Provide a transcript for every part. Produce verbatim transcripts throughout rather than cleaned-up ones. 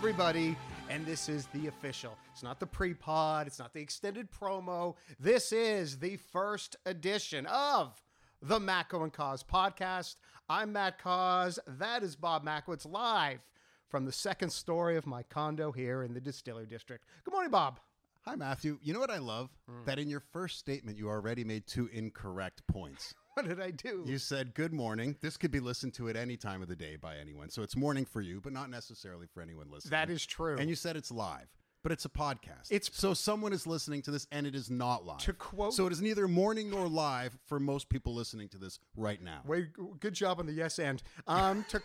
everybody, and this is the official. It's not the pre-pod, it's not the extended promo. This is the first edition of the Macco and Cause podcast. I'm Matt Cause. That is Bob Macko. Live from the second story of my condo here in the Distillery District. Good morning, Bob. Hi, Matthew. You know what I love? Mm. That in your first statement, you already made two incorrect points. What did I do? You said, good morning. This could be listened to at any time of the day by anyone. So it's morning for you, but not necessarily for anyone listening. That is true. And you said it's live, but it's a podcast. It's So someone is listening to this, and it is not live. To quote... So it is neither morning nor live for most people listening to this right now. Wait, good job on the yes and. Um, to,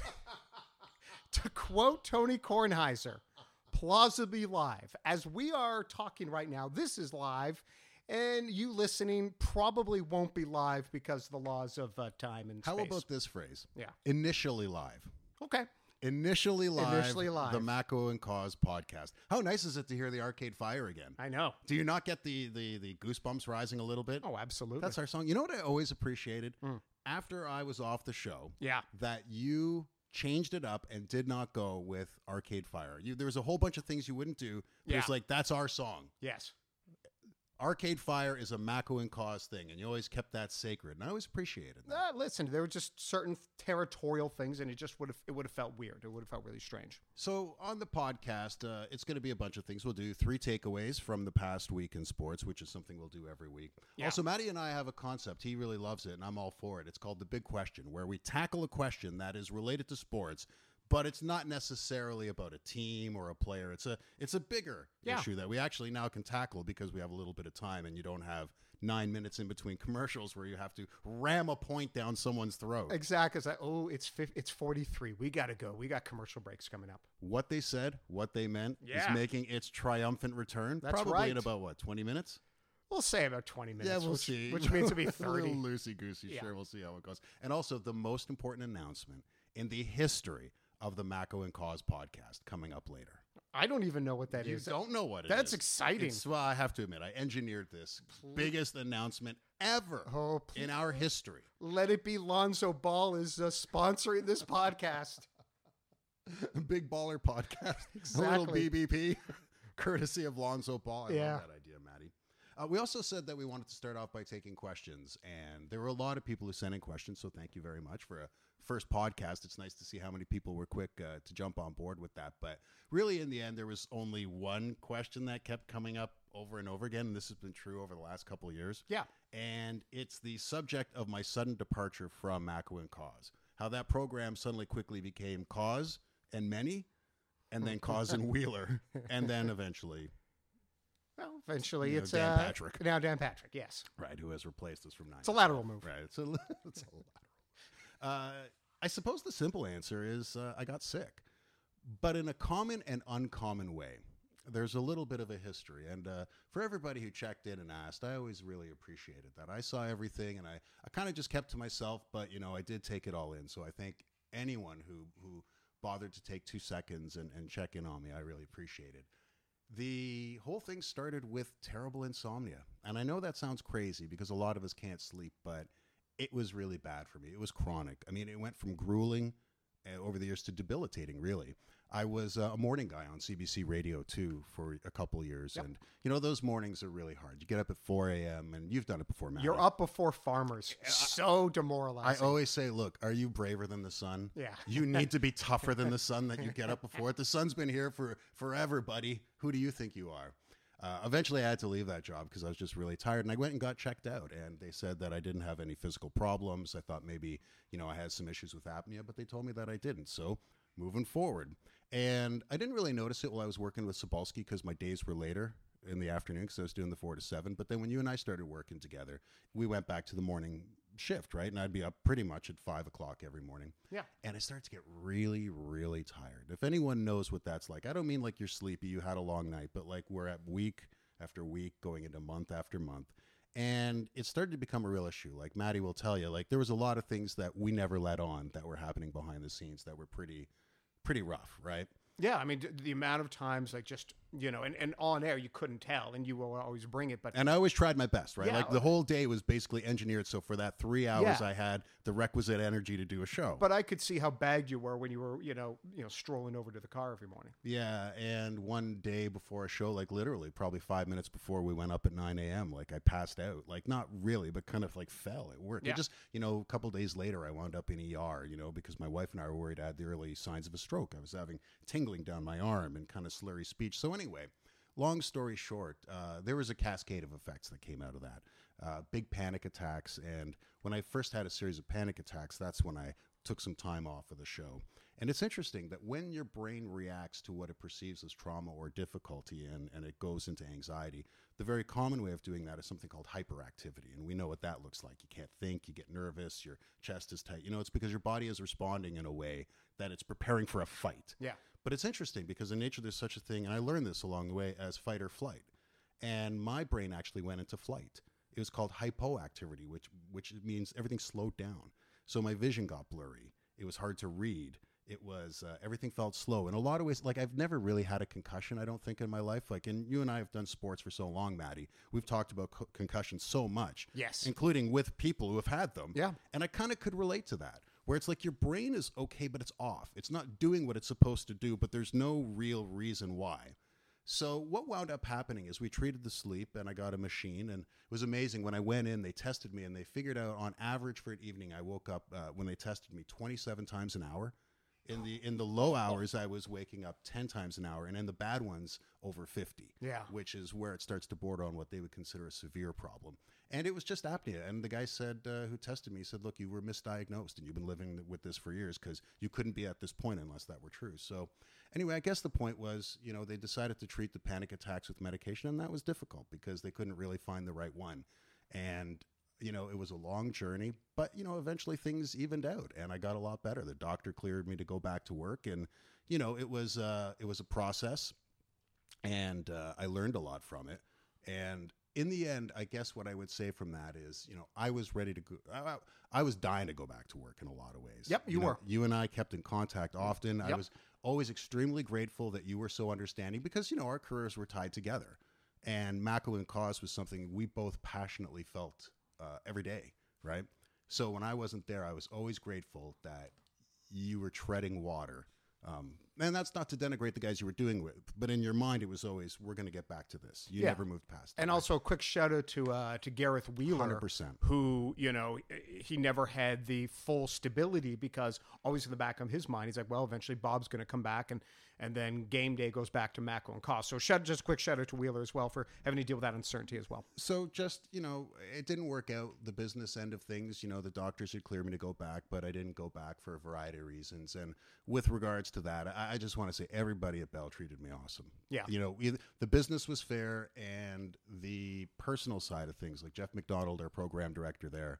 to quote Tony Kornheiser, plausibly live. As we are talking right now, this is live. And you listening probably won't be live because of the laws of uh, time and space. How about this phrase? Yeah. Initially live. Okay. Initially live. Initially live. The Macko and Cause podcast. How nice is it to hear the Arcade Fire again? I know. Do you not get the, the, the goosebumps rising a little bit? Oh, absolutely. That's our song. You know what I always appreciated? Mm. After I was off the show, yeah, that you changed it up and did not go with Arcade Fire. You, there was a whole bunch of things you wouldn't do. But yeah. It's like, that's our song. Yes. Arcade Fire is a Macko and Cause thing, and you always kept that sacred, and I always appreciated that. Uh, listen, there were just certain territorial things, and it just would have it would have felt weird. It would have felt really strange. So on the podcast, uh, it's going to be a bunch of things. We'll do three takeaways from the past week in sports, which is something we'll do every week. Yeah. Also, Matty and I have a concept. He really loves it, and I'm all for it. It's called The Big Question, where we tackle a question that is related to sports, but it's not necessarily about a team or a player. It's a it's a bigger yeah. issue that we actually now can tackle because we have a little bit of time and you don't have nine minutes in between commercials where you have to ram a point down someone's throat. Exactly. It's like, oh, it's it's forty-three. We got to go. We got commercial breaks coming up. What they said, what they meant yeah. is making its triumphant return. That's Probably right. in about, what, twenty minutes? We'll say about twenty minutes. Yeah, we'll which, see. Which means it'll be thirty. A little loosey-goosey. Yeah. Sure, we'll see how it goes. And also, the most important announcement in the history of the Macko and Cause podcast coming up later. I don't even know what that you is. You don't know what it That's is. That's exciting. It's, well, I have to admit, I engineered this please. biggest announcement ever oh, in our history. Let it be Lonzo Ball is uh, sponsoring this podcast. Big Baller Podcast. Exactly. A little B B P, courtesy of Lonzo Ball. I yeah. love that idea, Maddie. Uh, we also said that we wanted to start off by taking questions, and there were a lot of people who sent in questions, so thank you very much for a first podcast. It's nice to see how many people were quick uh, to jump on board with that, but really in the end, there was only one question that kept coming up over and over again, and this has been true over the last couple of years. Yeah. And it's the subject of my sudden departure from Macko and Cause, how that program suddenly quickly became Cause and Many, and then Cause and Wheeler, and then eventually... Well, eventually you know, it's Dan uh, Patrick. Now Dan Patrick, yes. Right, who has replaced us from nine. It's a lateral move. Right, it's a, it's a lateral. Uh, I suppose the simple answer is uh, I got sick, but in a common and uncommon way. There's a little bit of a history, and uh, for everybody who checked in and asked, I always really appreciated that. I saw everything, and I, I kind of just kept to myself, but, you know, I did take it all in, so I thank anyone who, who bothered to take two seconds and, and check in on me. I really appreciate it. The whole thing started with terrible insomnia. And I know that sounds crazy because a lot of us can't sleep, but it was really bad for me. It was chronic. I mean, it went from grueling uh, over the years to debilitating, really. I was uh, a morning guy on C B C Radio two for a couple of years. Yep. And, you know, those mornings are really hard. You get up at four a.m. and you've done it before, Matt. You're up before farmers. So demoralizing. I always say, look, are you braver than the sun? Yeah. You need to be tougher than the sun that you get up before it. The sun's been here for forever, buddy. Who do you think you are? Uh, eventually, I had to leave that job because I was just really tired, and I went and got checked out, and they said that I didn't have any physical problems. I thought maybe, you know, I had some issues with apnea, but they told me that I didn't. So moving forward. And I didn't really notice it while I was working with Sobalski because my days were later in the afternoon because I was doing the four to seven. But then when you and I started working together, we went back to the morning shift, right? And I'd be up pretty much at five o'clock every morning. Yeah. And I started to get really, really tired. If anyone knows what that's like, I don't mean like you're sleepy, you had a long night, but like we're at week after week going into month after month. And it started to become a real issue. Like Maddie will tell you, like there was a lot of things that we never let on that were happening behind the scenes that were pretty, pretty rough, right? Yeah, I mean, d- the amount of times, like just you know, and, and on air you couldn't tell, and you will always bring it. But And I always tried my best, right? Yeah. Like the whole day was basically engineered so for that three hours Yeah. I had the requisite energy to do a show. but I could see how bagged you were when you were, you know, you know, strolling over to the car every morning. Yeah, and one day before a show, like literally probably five minutes before we went up at nine a.m., like I passed out. Like not really, but kind of like fell at work. Yeah. It just, you know, a couple days later I wound up in E R, you know, because my wife and I were worried I had the early signs of a stroke. I was having tingling down my arm and kind of slurry speech. So anyway, long story short, uh, there was a cascade of effects that came out of that. Uh, big panic attacks. And when I first had a series of panic attacks, that's when I took some time off of the show. And it's interesting that when your brain reacts to what it perceives as trauma or difficulty and, and it goes into anxiety, the very common way of doing that is something called hyperactivity. And we know what that looks like. You can't think, you get nervous, your chest is tight. You know, it's because your body is responding in a way that it's preparing for a fight. Yeah. But it's interesting because in nature there's such a thing, and I learned this along the way, as fight or flight. And my brain actually went into flight. It was called hypoactivity, which which means everything slowed down. So my vision got blurry. It was hard to read. It was, uh, everything felt slow. In a lot of ways, like I've never really had a concussion, I don't think, in my life. Like, and you and I have done sports for so long, Maddie. We've talked about co- concussions so much. Yes. Including with people who have had them. Yeah. And I kind of could relate to that, where it's like your brain is okay, but it's off. It's not doing what it's supposed to do, but there's no real reason why. So what wound up happening is we treated the sleep, and I got a machine, and it was amazing. When I went in, they tested me, and they figured out on average for an evening, I woke up, uh, when they tested me, twenty-seven times an hour. In the in the low hours, I was waking up ten times an hour, and in the bad ones, over fifty. Yeah. Which is where it starts to border on what they would consider a severe problem. And it was just apnea. And the guy said, uh, who tested me, said, look, you were misdiagnosed, and you've been living with this for years because you couldn't be at this point unless that were true. So anyway, I guess the point was, you know, they decided to treat the panic attacks with medication, and that was difficult because they couldn't really find the right one. And you know, it was a long journey, but, you know, eventually things evened out and I got a lot better. The doctor cleared me to go back to work, and, you know, it was, uh, it was a process, and uh, I learned a lot from it. And in the end, I guess what I would say from that is, you know, I was ready to go. I, I was dying to go back to work in a lot of ways. Yep, you know, were. You and I kept in contact often. I Yep. was always extremely grateful that you were so understanding because, you know, our careers were tied together. And Mako and Cause was something we both passionately felt Uh, every day, right? So when I wasn't there, I was always grateful that you were treading water. Um, and that's not to denigrate the guys you were doing with, but in your mind, it was always, we're going to get back to this. You Yeah. never moved past it. And also a quick shout out to uh, to Gareth Wheeler, one hundred percent. who, you know, he never had the full stability because always in the back of his mind, he's like, well, eventually Bob's going to come back, and and then game day goes back to Mako and Koss. So shout, just a quick shout out to Wheeler as well for having to deal with that uncertainty as well. So just, you know, it didn't work out, the business end of things. You know, the doctors had cleared me to go back, but I didn't go back for a variety of reasons. And with regards to that, I, I just want to say everybody at Bell treated me awesome. Yeah. You know, either, the business was fair, and the personal side of things, like Jeff McDonald, our program director there,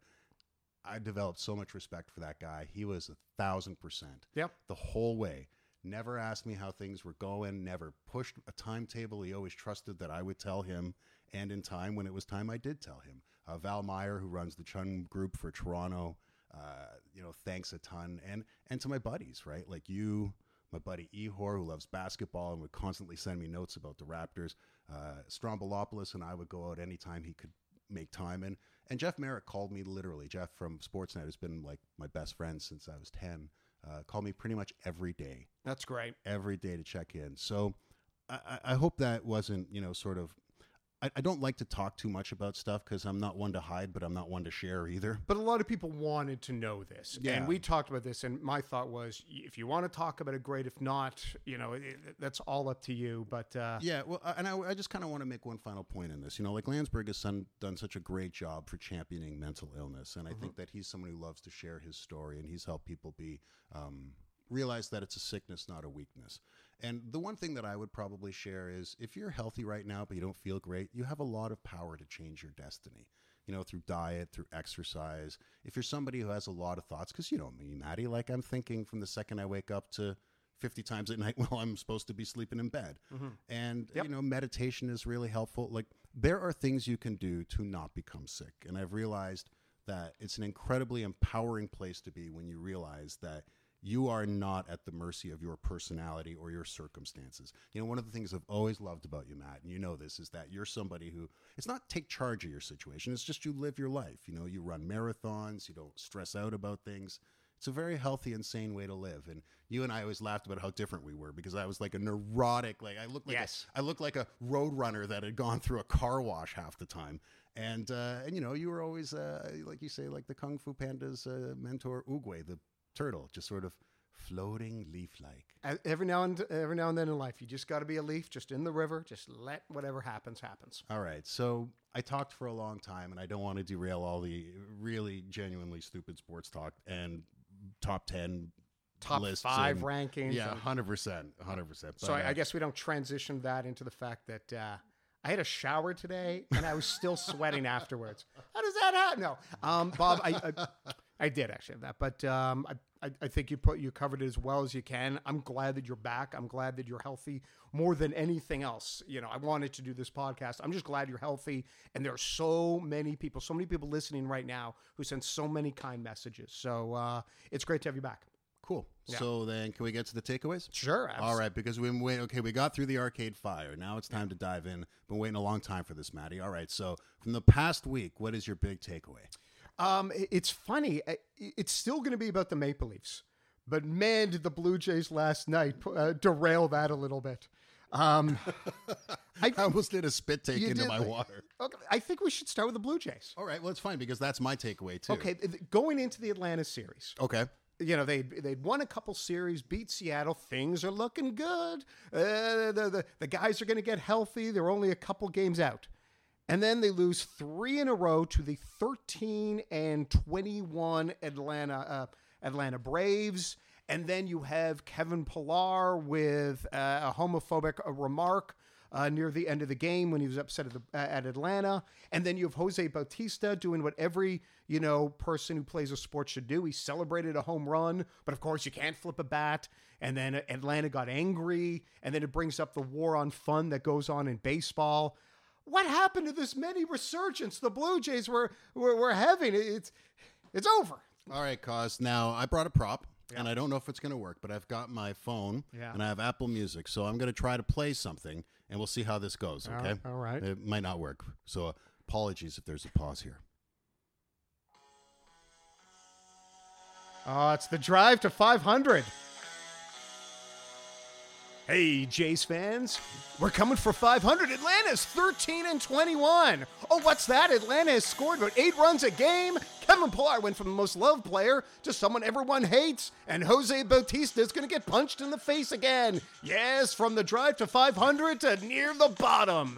I developed so much respect for that guy. He was a thousand percent Yep. the whole way. Never asked me how things were going, never pushed a timetable. He always trusted that I would tell him, and in time, when it was time, I did tell him. Uh, Val Meyer, who runs the Chun Group for Toronto, uh, you know, thanks a ton. And and to my buddies, right? Like you, my buddy Ihor, who loves basketball and would constantly send me notes about the Raptors. Uh, Strombolopoulos and I would go out anytime he could make time. And, and Jeff Merrick called me literally. Jeff from Sportsnet has been like my best friend since I was ten. Uh, call me pretty much every day, That's great. every day to check in. So I, I I hope that wasn't, you know, sort of, I, I don't like to talk too much about stuff because I'm not one to hide, but I'm not one to share either. But a lot of people wanted to know this. Yeah. And we talked about this, and my thought was, if you want to talk about it, great. If not, you know, it, that's all up to you. But uh, Yeah, well, uh, and I, I just kind of want to make one final point in this. You know, like Landsberg has done, done such a great job for championing mental illness, and I think that he's someone who loves to share his story, and he's helped people be um, realize that it's a sickness, not a weakness. And the one thing that I would probably share is, if you're healthy right now but you don't feel great, you have a lot of power to change your destiny. You know, through diet, through exercise. If you're somebody who has a lot of thoughts, because you know me, Maddie, like I'm thinking from the second I wake up to fifty times at night while I'm supposed to be sleeping in bed. And, Yep. you know, meditation is really helpful. Like, there are things you can do to not become sick. And I've realized that it's an incredibly empowering place to be when you realize that you are not at the mercy of your personality or your circumstances. You know, one of the things I've always loved about you, Matt, and you know this, is that you're somebody who, it's not take charge of your situation, it's just you live your life. You know, you run marathons, you don't stress out about things. It's a very healthy and sane way to live. And you and I always laughed about how different we were, because I was like a neurotic, like I looked like Yes. a, I looked like a road runner that had gone through a car wash half the time. And, uh, and you know, you were always, uh, like you say, like the Kung Fu Panda's uh, mentor, Oogway, the turtle, just sort of floating leaf-like. Uh, Every now and every now and then in life, you just got to be a leaf, just in the river. Just let whatever happens, happens. All right. So I talked for a long time, and I don't want to derail all the really genuinely stupid sports talk and top ten Top lists five and- rankings. Yeah, and- one hundred percent. one hundred percent. so I, I guess we don't transition that into the fact that uh, I had a shower today and I was still sweating afterwards. How does that happen? No, um, Bob, I, I I did actually have that, but um, I, I I think you put you covered it as well as you can. I'm glad that you're back. I'm glad that you're healthy more than anything else. You know, I wanted to do this podcast. I'm just glad you're healthy, and there are so many people, so many people listening right now who send so many kind messages. So uh, it's great to have you back. Cool. Yeah. So then can we get to the takeaways? Sure. All right, because we've been waiting. Okay, we got through the arcade fire. Now it's time to dive in. Been waiting a long time for this, Maddie. All right, so from the past week, what is your big takeaway? Um, it- it's funny. I- It's still going to be about the Maple Leafs, but man, did the Blue Jays last night uh, derail that a little bit. Um, I almost did a spit take You into did, my like- water. okay, I think we should start with the Blue Jays. All right, well, it's fine because that's my takeaway too. Okay, th- going into the Atlanta series, Okay. you know, they they'd won a couple series, beat Seattle. Things are looking good. Uh, the, the the guys are going to get healthy. They're only a couple games out, and then they lose three in a row to the thirteen and twenty-one Atlanta uh, Atlanta Braves. And then you have Kevin Pillar with uh, a homophobic uh, remark uh, near the end of the game when he was upset at, the, uh, at Atlanta. And then you have Jose Bautista doing what every, you know, person who plays a sport should do. He celebrated a home run, but of course you can't flip a bat. And then Atlanta got angry. And then it brings up the war on fun that goes on in baseball. What happened to this mini resurgence the Blue Jays were, were, were having? It's, it's over. All right, Cos. Now, I brought a prop, and I don't know if it's going to work, but I've got my phone, Yeah. and I have Apple Music, so I'm going to try to play something, and we'll see how this goes, okay? all right. It might not work, so uh, apologies if there's a pause here. Oh, it's the drive to five hundred. Hey, Jays fans, we're coming for five hundred. Atlanta's thirteen and twenty-one. Oh, what's that? Atlanta has scored about eight runs a game. Kevin Pillar went from the most loved player to someone everyone hates, and Jose Bautista is going to get punched in the face again. Yes, from the drive to five hundred to near the bottom.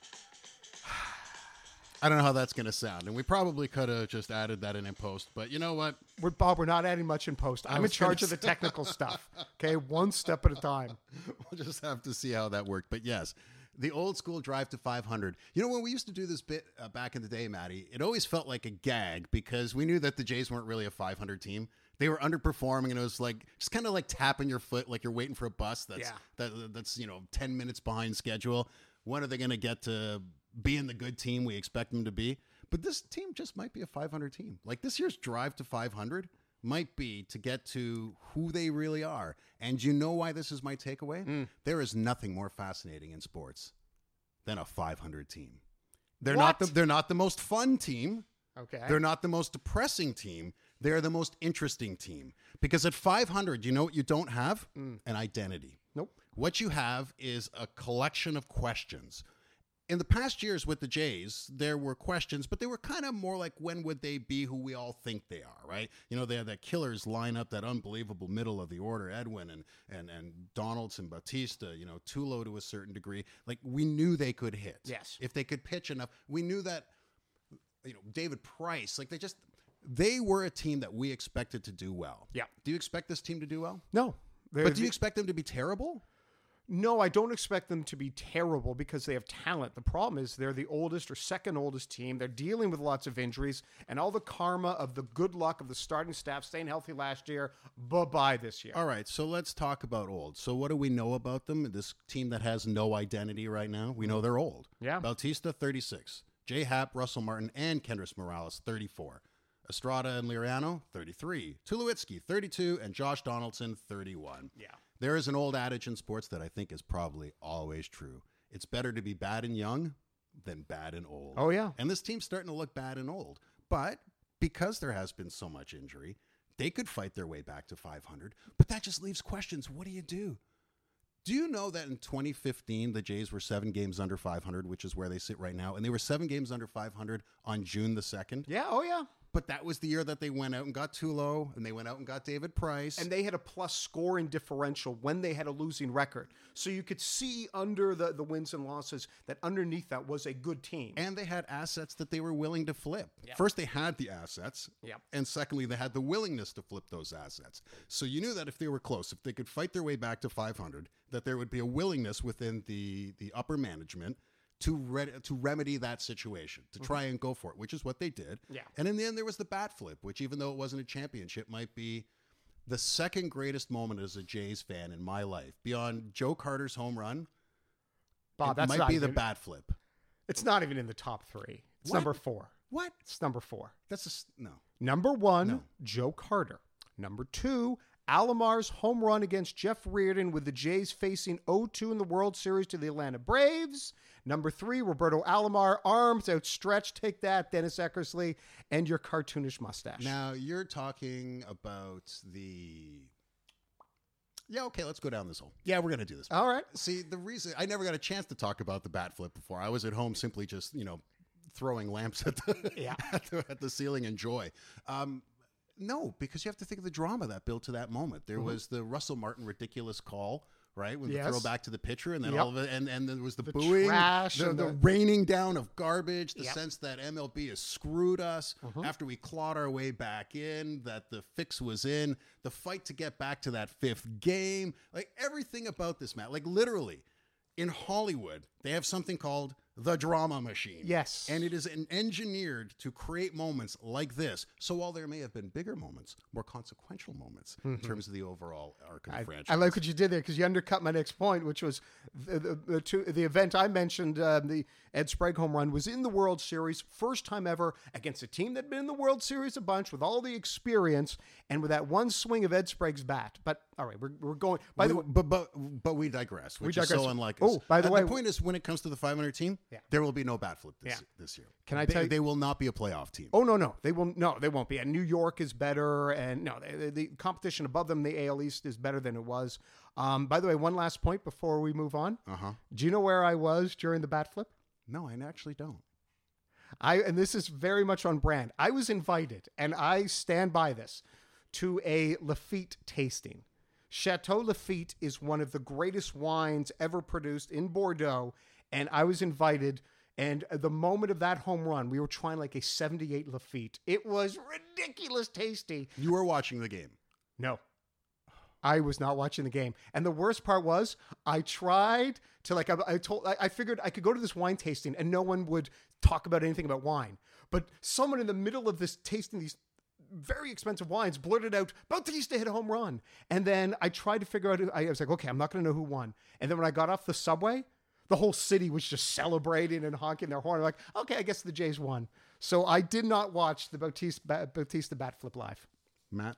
I don't know how that's going to sound, and we probably could have just added that in in post, but you know what? We're, Bob, we're not adding much in post. I'm in was charge gonna of the technical stuff. Okay, one step at a time. We'll just have to see how that worked. But yes, the old school drive to five hundred. You know, when we used to do this bit uh, back in the day, Maddie, it always felt like a gag because we knew that the Jays weren't really a five hundred team. They were underperforming, and it was like just kind of like tapping your foot, like you're waiting for a bus that's Yeah. that, that's you know ten minutes behind schedule. When are they going to get to being the good team we expect them to be? But this team just might be a five hundred team. Like this year's drive to five hundred might be to get to who they really are. And you know why this is my takeaway? Mm. There is nothing more fascinating in sports than a five hundred team. They're What? not the, they're not the most fun team. Okay. They're not the most depressing team. They're the most interesting team. Because at five hundred, you know what you don't have? Mm. An identity. Nope. What you have is a collection of questions. In the past years with the Jays, there were questions, but they were kind of more like, when would they be who we all think they are, right? You know, they had that killers lineup, that unbelievable middle of the order, Edwin and and and Donaldson, Bautista, you know, Tulo to a certain degree. Like, we knew they could hit. Yes. If they could pitch enough. We knew that, you know, David Price, like they just, they were a team that we expected to do well. Yeah. Do you expect this team to do well? No. They're But do you the- expect them to be terrible? No, I don't expect them to be terrible because they have talent. The problem is they're the oldest or second oldest team. They're dealing with lots of injuries, and all the karma of the good luck of the starting staff staying healthy last year, bye-bye this year. All right, so let's talk about old. So what do we know about them? This team that has no identity right now, we know they're old. Yeah. Bautista, thirty-six. J. Happ, Russell Martin, and Kendrys Morales, thirty-four. Estrada and Liriano, thirty-three. Tulowitzki, thirty-two. And Josh Donaldson, thirty-one. Yeah. There is an old adage in sports that I think is probably always true. It's better to be bad and young than bad and old. Oh, yeah. And this team's starting to look bad and old. But because there has been so much injury, they could fight their way back to five hundred. But that just leaves questions. What do you do? Do you know that in twenty fifteen, the Jays were seven games under five hundred, which is where they sit right now, and they were seven games under five hundred on June the second? Yeah, oh yeah. But that was the year that they went out and got Tulo, and they went out and got David Price. And they had a plus scoring differential when they had a losing record. So you could see under the, the wins and losses that underneath that was a good team. And they had assets that they were willing to flip. Yep. First, they had the assets. Yep. And secondly, they had the willingness to flip those assets. So you knew that if they were close, if they could fight their way back to five hundred, that there would be a willingness within the, the upper management to re- to remedy that situation, to try and go for it, which is what they did. Yeah. And in the end, there was the bat flip, which even though it wasn't a championship, might be the second greatest moment as a Jays fan in my life. Beyond Joe Carter's home run, Bob, it that's might not be the even, bat flip. It's not even in the top three. It's What? number four. What? It's number four. That's a, s- no. Number one, No. Joe Carter. Number two, Alomar's home run against Jeff Reardon with the Jays facing oh two in the World Series to the Atlanta Braves. Number three, Roberto Alomar, arms outstretched. Take that, Dennis Eckersley, and your cartoonish mustache. Now, you're talking about the... Yeah, okay, let's go down this hole. Yeah, we're going to do this. All right. See, the reason... I never got a chance to talk about the bat flip before. I was at home simply just, you know, throwing lamps at the, Yeah. at the, at the ceiling in joy. Um, no, because you have to think of the drama that built to that moment. There mm-hmm. was the Russell Martin ridiculous call, right? When Yes. the throw back to the pitcher, and then Yep. all of it, and, and there was the, The booing, trash the, and the the- raining down of garbage, the Yep. sense that M L B has screwed us Mhm. after we clawed our way back in, that the fix was in, the fight to get back to that fifth game, like everything about this, Matt, like literally in Hollywood, they have something called the drama machine. Yes. And it is an engineered to create moments like this. So while there may have been bigger moments, more consequential moments in terms of the overall arc of the I, franchise. I like what you did there because you undercut my next point, which was the the, the, two, the event I mentioned. Uh, the Ed Sprague home run was in the World Series, first time ever against a team that had been in the World Series a bunch with all the experience and with that one swing of Ed Sprague's bat. But all right, we're, we're going. By the way, but but but we digress, which We is digress. so unlike Oh, us. by the Uh, way- the point is, when it comes to the five hundred team, Yeah. there will be no bat flip this Yeah. this year. Can I they, tell you- they will not be a playoff team. oh no, no, they will no, they won't be. And New York is better, and no, the, the competition above them, the A L East, is better than it was. Um, by the way, one last point before we move on. Uh huh. Do you know where I was during the bat flip? No, I actually don't. I and this is very much on brand. I was invited, and I stand by this, to a Lafite tasting. Chateau Lafite is one of the greatest wines ever produced in Bordeaux, and I was invited. And the moment of that home run, we were trying like a seventy-eight Lafite. It was ridiculous tasty. You were watching the game. No, I was not watching the game. And the worst part was I tried to like, I, I told, I, I figured I could go to this wine tasting and no one would talk about anything about wine. But someone in the middle of this tasting these very expensive wines blurted out, Bautista hit a home run. And then I tried to figure out, who, I was like, okay, I'm not going to know who won. And then when I got off the subway, the whole city was just celebrating and honking their horn. I'm like, okay, I guess the Jays won. So I did not watch the Bautista, Bautista bat flip live. Matt,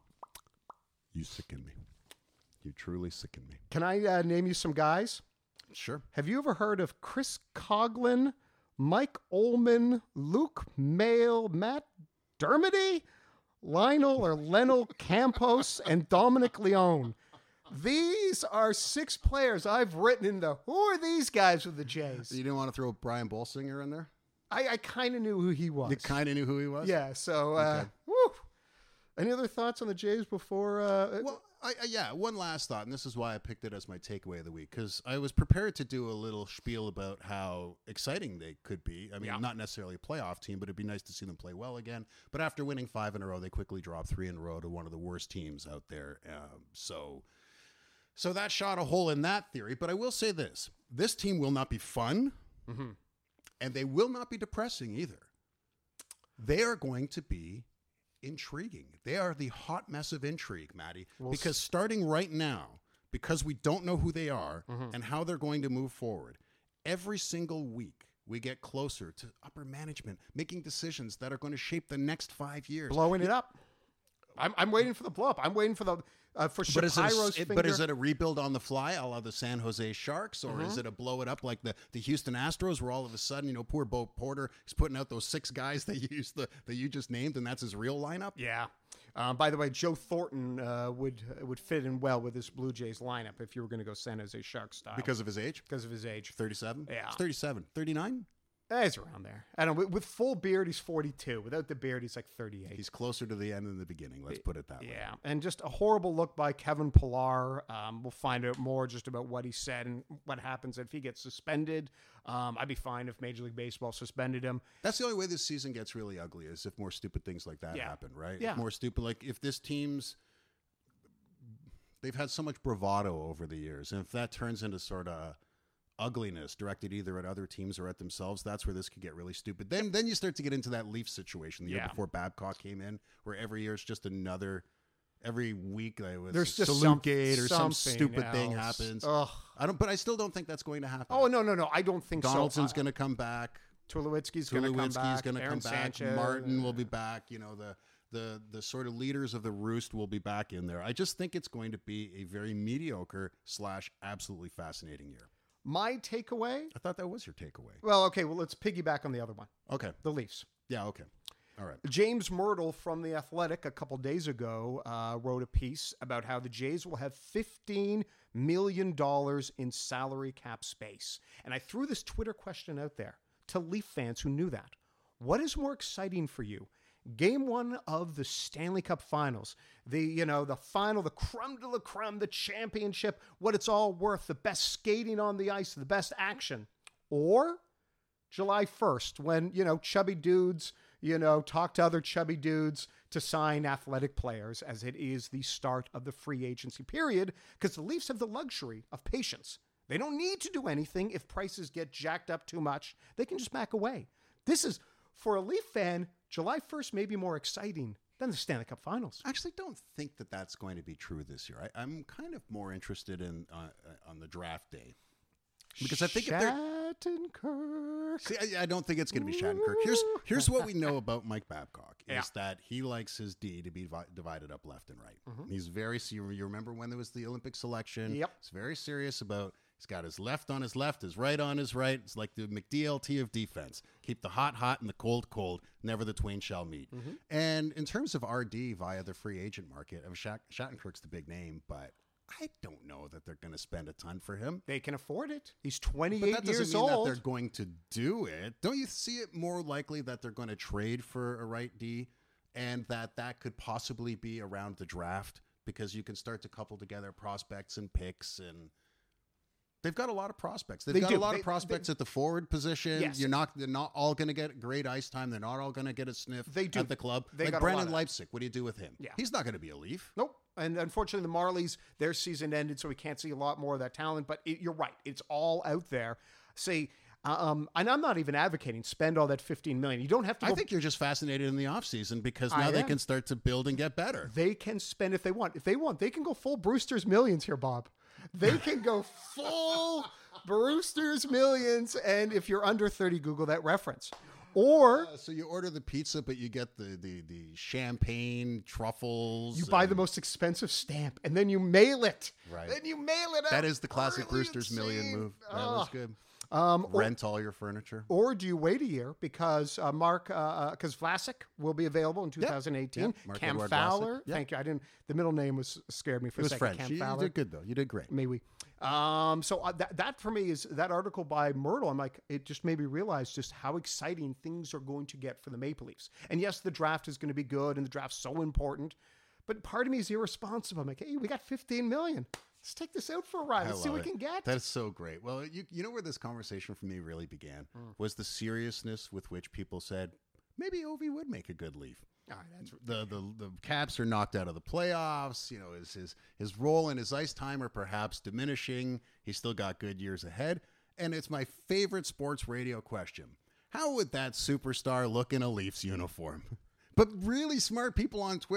you sicken me. You truly sicken me. Can I uh, name you some guys? Sure. Have you ever heard of Chris Coughlin, Mike Ullman, Luke Mail, Matt Dermody, Lionel or Lionel Campos, and Dominic Leone? These are six players I've written in the who are these guys with the Jays? You didn't want to throw Brian Bolsinger in there? I, I kind of knew who he was. You kind of knew who he was? Yeah, so, uh, Okay. woo. Any other thoughts on the Jays before? Uh, Well, I, I, yeah, one last thought, and this is why I picked it as my takeaway of the week, because I was prepared to do a little spiel about how exciting they could be. I mean, Yeah. not necessarily a playoff team, but it'd be nice to see them play well again. But after winning five in a row, they quickly dropped three in a row to one of the worst teams out there. Um, so, so that shot a hole in that theory. But I will say this: this team will not be fun, mhm. and they will not be depressing either. They are going to be intriguing. They are the hot mess of intrigue, Matty, We'll because starting right now, because we don't know who they are Mhm. and how they're going to move forward, every single week we get closer to upper management making decisions that are going to shape the next five years. Blowing it up. I'm, I'm waiting for the blow up. I'm waiting for the uh, for But is, Shapiro's it a, finger. but is it a rebuild on the fly, a la the San Jose Sharks, or Mm-hmm. is it a blow it up like the, the Houston Astros, where all of a sudden, you know, poor Bo Porter is putting out those six guys that you used the that you just named, and that's his real lineup? Yeah. Um, by the way, Joe Thornton uh, would uh, would fit in well with this Blue Jays lineup if you were going to go San Jose Sharks style. Because of his age? because of his age. thirty-seven? Yeah. It's thirty-seven. thirty-nine? Eh, he's around there. I don't know. With, with full beard, he's forty-two. Without the beard, he's like thirty-eight. He's closer to the end than the beginning. Let's put it that way. Yeah, and just a horrible look by Kevin Pillar. Um, we'll find out more just about what he said and what happens if he gets suspended. Um, I'd be fine if Major League Baseball suspended him. That's the only way this season gets really ugly, is if more stupid things like that Yeah. happen, right? Yeah. If more stupid, like if this team's, they've had so much bravado over the years, and if that turns into sort of ugliness directed either at other teams or at themselves, that's where this could get really stupid. Then then you start to get into that Leaf situation the year Yeah. before Babcock came in, where every year it's just another, every week like, with There's just Salute some, Gate or some something stupid thing else. happens. Ugh. I don't, but I still don't think that's going to happen. Oh no, no, no! I don't think Donaldson's so. going to come back. Tulowitzki's going to come Tulowitzki's back. going to Aaron come back. Sanchez, Martin will be back. You know, the the the sort of leaders of the roost will be back in there. I just think it's going to be a very mediocre slash absolutely fascinating year. My takeaway. I thought that was your takeaway. Well, okay. Well, let's piggyback on the other one. Okay. The Leafs. Yeah. Okay. All right. James Myrtle from The Athletic a couple days ago uh, wrote a piece about how the Jays will have fifteen million dollars in salary cap space. And I threw this Twitter question out there to Leaf fans who knew that. What is more exciting for you? Game one of the Stanley Cup Finals, the, you know, the final, the creme de la creme, the championship, what it's all worth, the best skating on the ice, the best action, or July first when, you know, chubby dudes, you know, talk to other chubby dudes to sign athletic players, as it is the start of the free agency period, because the Leafs have the luxury of patience. They don't need to do anything if prices get jacked up too much. They can just back away. This is, for a Leaf fan, July first may be more exciting than the Stanley Cup Finals. I actually don't think that that's going to be true this year. I, I'm kind of more interested in uh, uh, on the draft day. Because I think if they're Shattenkirk. See, I, I don't think it's going to be Shattenkirk. Here's here's what we know about Mike Babcock is Yeah. that he likes his D to be vi- divided up left and right. Mm-hmm. He's very serious. You remember when there was the Olympic selection? Yep. He's very serious about. He's got his left on his left, his right on his right. It's like the McDLT of defense. Keep the hot hot and the cold cold. Never the twain shall meet. Mm-hmm. And in terms of R D via the free agent market, I mean, Shat- Shattenkirk's the big name, but I don't know that they're going to spend a ton for him. They can afford it. He's But twenty-eight that doesn't years mean old. that they're going to do it. Don't you see it more likely that they're going to trade for a right D, and that that could possibly be around the draft, because you can start to couple together prospects and picks, and they've got a lot of prospects. They've They got do. a lot They- of prospects at the forward position. Yes. You're not they're not all going to get great ice time. They're not all going to get a sniff They do. at the club. They like got a lot Brandon of that. Leipzig. What do you do with him? Yeah. He's not going to be a Leaf. Nope. And unfortunately, the Marlies, their season ended, so we can't see a lot more of that talent. But it, you're right; it's all out there. See, um, and I'm not even advocating spend all that fifteen million. You don't have to. I Go, think you're just fascinated in the offseason because I now they am. can start to build and get better. they can spend if they want. If they want, they can go full Brewster's Millions here, Bob. They can go full Brewster's Millions, and if you're under thirty, Google that reference. Or Uh, so you order the pizza, but you get the the, the champagne truffles. you buy and- the most expensive stamp, and then you mail it. Right. Then you mail it out. That is the classic early Brewster's and Million cheap. move. That Ah. was good. Um, or- Rent all your furniture. Or do you wait a year because uh, Mark, because uh, Vlasic will be available in two thousand eighteen. Yep. Mark Cam Edward Fowler, Vlasic. Yep. thank you. I didn't. The middle name was scared me for It a was second. French. Cam You, you Fowler. did good though. You did great. May we? Um, so uh, that that for me is that article by Myrtle. I'm like, it just made me realize just how exciting things are going to get for the Maple Leafs. And yes, the draft is going to be good, and the draft's so important. But part of me is irresponsible. I'm like, hey, we got fifteen million. Let's take this out for a ride. I Let's see love what we it. can get. That is so great. Well, you you know where this conversation for me really began was the seriousness with which people said maybe Ovi would make a good Leaf. All right, that's The, the the Caps are knocked out of the playoffs. You know, his his his role and his ice time are perhaps diminishing. He's still got good years ahead. And it's my favorite sports radio question: how would that superstar look in a Leafs uniform? But really smart people on Twitter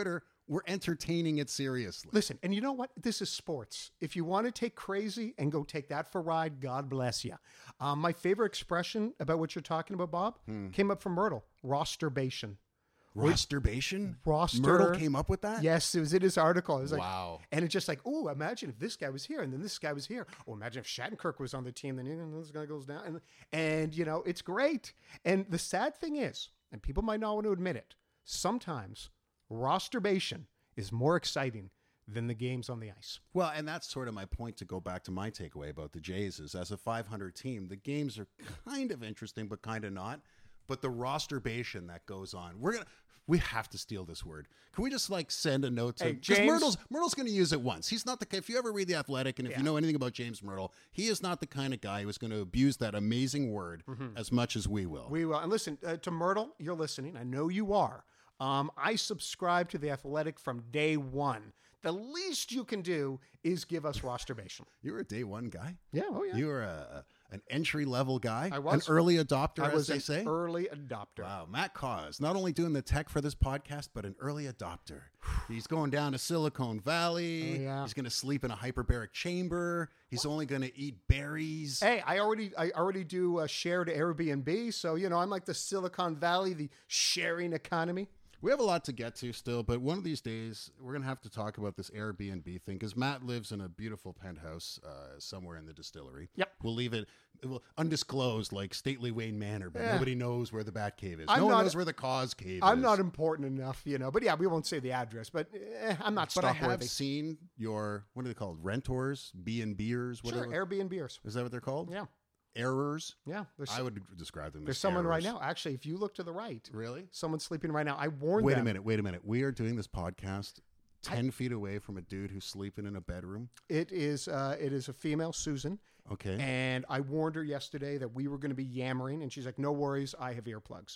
we're entertaining it seriously. Listen, and you know what? This is sports. If you want to take crazy and go take that for a ride, God bless you. Um, my favorite expression about what you're talking about, Bob, hmm. came up from Myrtle. Rosterbation. Rosterbation? Roster. Myrtle came up with that? Yes, it was in his article. It was like, wow. And it's just like, oh, imagine if this guy was here and then this guy was here. Oh, imagine if Shattenkirk was on the team, then you know, this guy goes down. And, and, you know, it's great. And the sad thing is, and people might not want to admit it, sometimes rosterbation is more exciting than the games on the ice. Well, and that's sort of my point to go back to my takeaway about the Jays is as a five hundred team, the games are kind of interesting, but kind of not. But the rosterbation that goes on, we're going to, we have to steal this word. Can we just like send a note to hey, him? Because James, Myrtle's, Myrtle's going to use it once. He's not the, if you ever read The Athletic and if yeah. you know anything about James Myrtle, he is not the kind of guy who is going to abuse that amazing word mm-hmm. as much as we will. We will. And listen, uh, to Myrtle, you're listening. I know you are. Um, I subscribe to The Athletic from day one. The least you can do is give us rosterbation. You were a day one guy? Yeah, oh yeah. You were a, an entry-level guy? I was. An early adopter, I was as they say? an early adopter. Wow, Matt Cause, not only doing the tech for this podcast, but an early adopter. He's going down to Silicon Valley. Oh, yeah. He's going to sleep in a hyperbaric chamber. He's only going to eat berries. Hey, I already I already do a shared Airbnb, so, you know, I'm like the Silicon Valley, the sharing economy. We have a lot to get to still, but one of these days we're going to have to talk about this Airbnb thing because Matt lives in a beautiful penthouse uh, somewhere in the distillery. Yep. We'll leave it, it will, undisclosed like Stately Wayne Manor, but yeah. nobody knows where the Bat Cave is. I'm no not, one knows where the Cause Cave I'm is. not important enough, you know, but yeah, we won't say the address, but eh, I'm not But I have stockworthy. seen your, what are they called? Rentors? B and Bers? Sure, Airbnbers. Is that what they're called? Yeah. Errors? Yeah. I would describe them There's as someone errors. right now. Actually, if you look to the right. Really? Someone's sleeping right now. I warned Wait them. a minute, wait a minute. We are doing this podcast ten I, feet away from a dude who's sleeping in a bedroom. It is uh, it is a female, Susan. Okay. And I warned her yesterday that we were going to be yammering, and she's like, no worries, I have earplugs.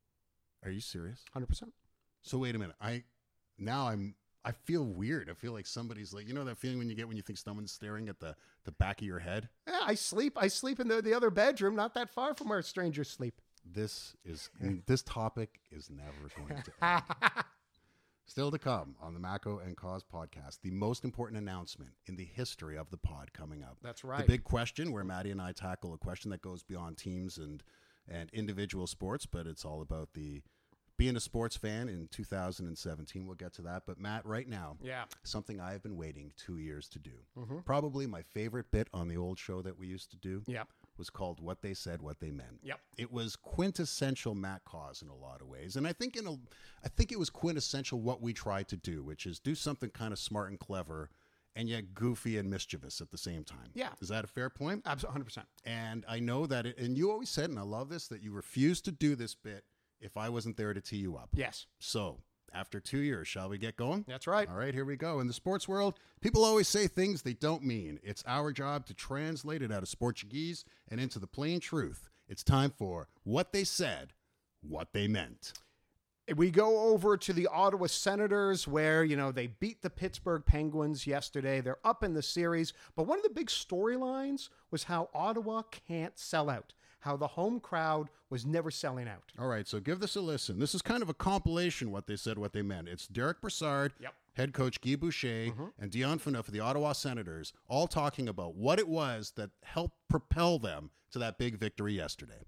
Are you serious? one hundred percent. So wait a minute. I now I'm I feel weird. I feel like somebody's like, you know that feeling when you get when you think someone's staring at the, the back of your head? Yeah, I sleep. I sleep in the, the other bedroom, not that far from where strangers sleep. This is this topic is never going to end. Still to come on the Mako and Cause podcast, the most important announcement in the history of the pod coming up. That's right. The big question where Maddie and I tackle a question that goes beyond teams and and individual sports, but it's all about the being a sports fan in two thousand seventeen. We'll get to that. But Matt, right now, yeah, something I've been waiting two years to do. Mm-hmm. Probably my favorite bit on the old show that we used to do. Yep. Was called What They Said, What They Meant. Yep. It was quintessential Matt Cause in a lot of ways. And I think in a I think it was quintessential what we tried to do, which is do something kind of smart and clever and yet goofy and mischievous at the same time. Yeah. Is that a fair point? Absolutely, one hundred percent. And I know that it, and you always said, and I love this, that you refused to do this bit if I wasn't there to tee you up. Yes. So after two years, shall we get going? That's right. All right, here we go. In the sports world, people always say things they don't mean. It's our job to translate it out of Sportuguese and into the plain truth. It's time for What They Said, What They Meant. We go over to the Ottawa Senators where, you know, they beat the Pittsburgh Penguins yesterday. They're up in the series. But one of the big storylines was how Ottawa can't sell out. How the home crowd was never selling out. All right, so give this a listen. This is kind of a compilation, What They Said, What They Meant. It's Derek Brassard, yep. head coach Guy Boucher, mm-hmm. and Dion Phaneuf for the Ottawa Senators, all talking about what it was that helped propel them to that big victory yesterday.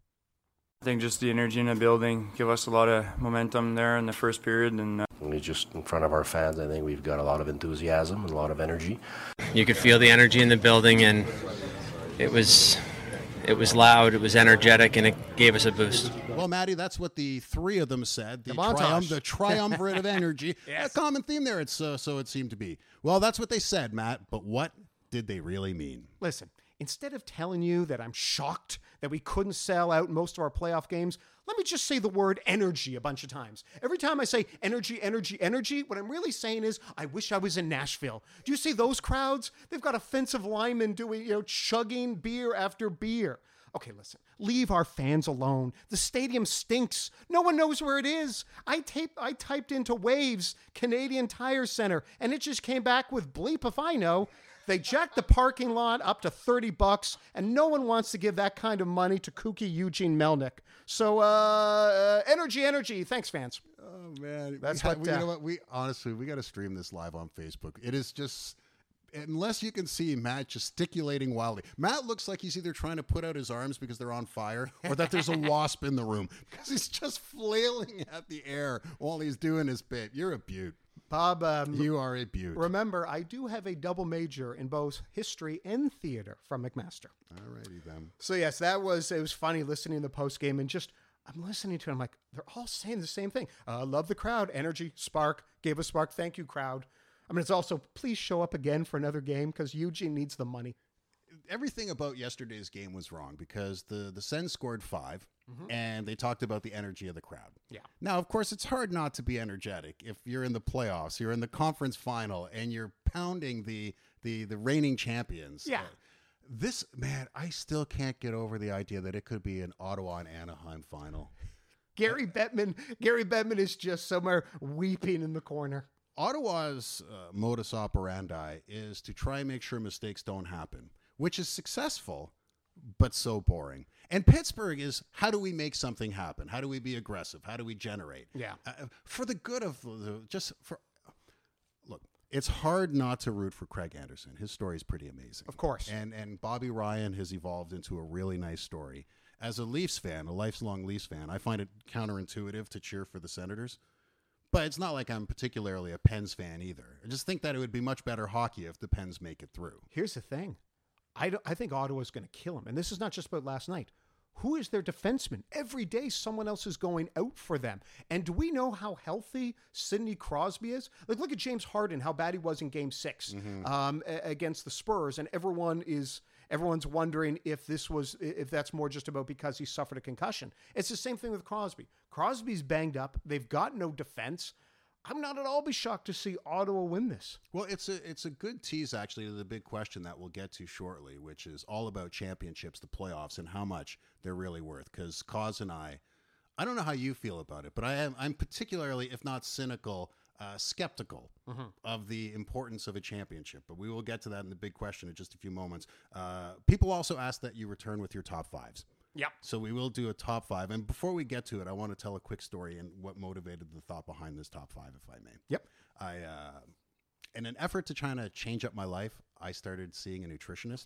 I think just the energy in the building give us a lot of momentum there in the first period. And uh, we just in front of our fans, I think we've got a lot of enthusiasm and a lot of energy. You could feel the energy in the building, and it was... It was loud, it was energetic, and it gave us a boost. Well, Maddie, that's what the three of them said. The, the, trium- the triumvirate of energy. Yes. A common theme there, it's uh, so it seemed to be. Well, that's what they said, Matt, but what did they really mean? Listen, instead of telling you that I'm shocked that we couldn't sell out most of our playoff games, let me just say the word energy a bunch of times. Every time I say energy, energy, energy, what I'm really saying is I wish I was in Nashville. Do you see those crowds? They've got offensive linemen doing, you know, chugging beer after beer. Okay, listen, leave our fans alone. The stadium stinks. No one knows where it is. I tape, I typed into Waves, Canadian Tire Center, and it just came back with bleep if I know. They jacked the parking lot up to thirty bucks, and no one wants to give that kind of money to kooky Eugene Melnick. So, uh, uh energy, energy. Thanks, fans. Uh, man, That's we, what, we, you uh, know what we honestly we got to stream this live on Facebook. It is just unless you can see Matt gesticulating wildly. Matt looks like he's either trying to put out his arms because they're on fire or that there's a wasp in the room because he's just flailing at the air while he's doing his bit. You're a beaut. Bob, um, You are a beaut. remember, I do have a double major in both history and theater from McMaster. All righty then. So yes, that was, it was funny listening to the post game and just, I'm listening to it. I'm like, they're all saying the same thing. Uh, love the crowd, energy, spark, gave a spark. Thank you, crowd. I mean, it's also, please show up again for another game because Eugene needs the money. Everything about yesterday's game was wrong because the the Sens scored five, and they talked about the energy of the crowd. Yeah. Now, of course, it's hard not to be energetic if you're in the playoffs, you're in the conference final, and you're pounding the the the reigning champions. Yeah. Uh, this man, I still can't get over the idea that it could be an Ottawa and Anaheim final. Gary Bettman, Gary Bettman is just somewhere weeping in the corner. Ottawa's uh, modus operandi is to try and make sure mistakes don't happen, which is successful, but so boring. And Pittsburgh is, how do we make something happen? How do we be aggressive? How do we generate? Yeah. Uh, for the good of the, just for, look, it's hard not to root for Craig Anderson. His story is pretty amazing. Of course. And, and Bobby Ryan has evolved into a really nice story. As a Leafs fan, a lifelong Leafs fan, I find it counterintuitive to cheer for the Senators. But it's not like I'm particularly a Pens fan either. I just think that it would be much better hockey if the Pens make it through. Here's the thing. I, don't- I think Ottawa's going to kill him. And this is not just about last night. Who is their defenseman? Every day someone else is going out for them. And do we know how healthy Sidney Crosby is? Like, look at James Harden, how bad he was in game six um, a- against the Spurs. And everyone is... Everyone's wondering if this was, if that's more just about because he suffered a concussion. It's the same thing with Crosby. Crosby's banged up. They've got no defense. I'm not at all be shocked to see Ottawa win this. Well, it's a it's a good tease actually to the big question that we'll get to shortly, which is all about championships, the playoffs, and how much they're really worth. Because Cause and I, I don't know how you feel about it, but I am I'm particularly, if not cynical, uh, skeptical of the importance of a championship. But we will get to that in the big question in just a few moments. Uh, people also ask that you return with your top fives. Yep. So we will do a top five. And before we get to it, I want to tell a quick story and what motivated the thought behind this top five, if I may. Yep. I, uh, in an effort to try to change up my life, I started seeing a nutritionist.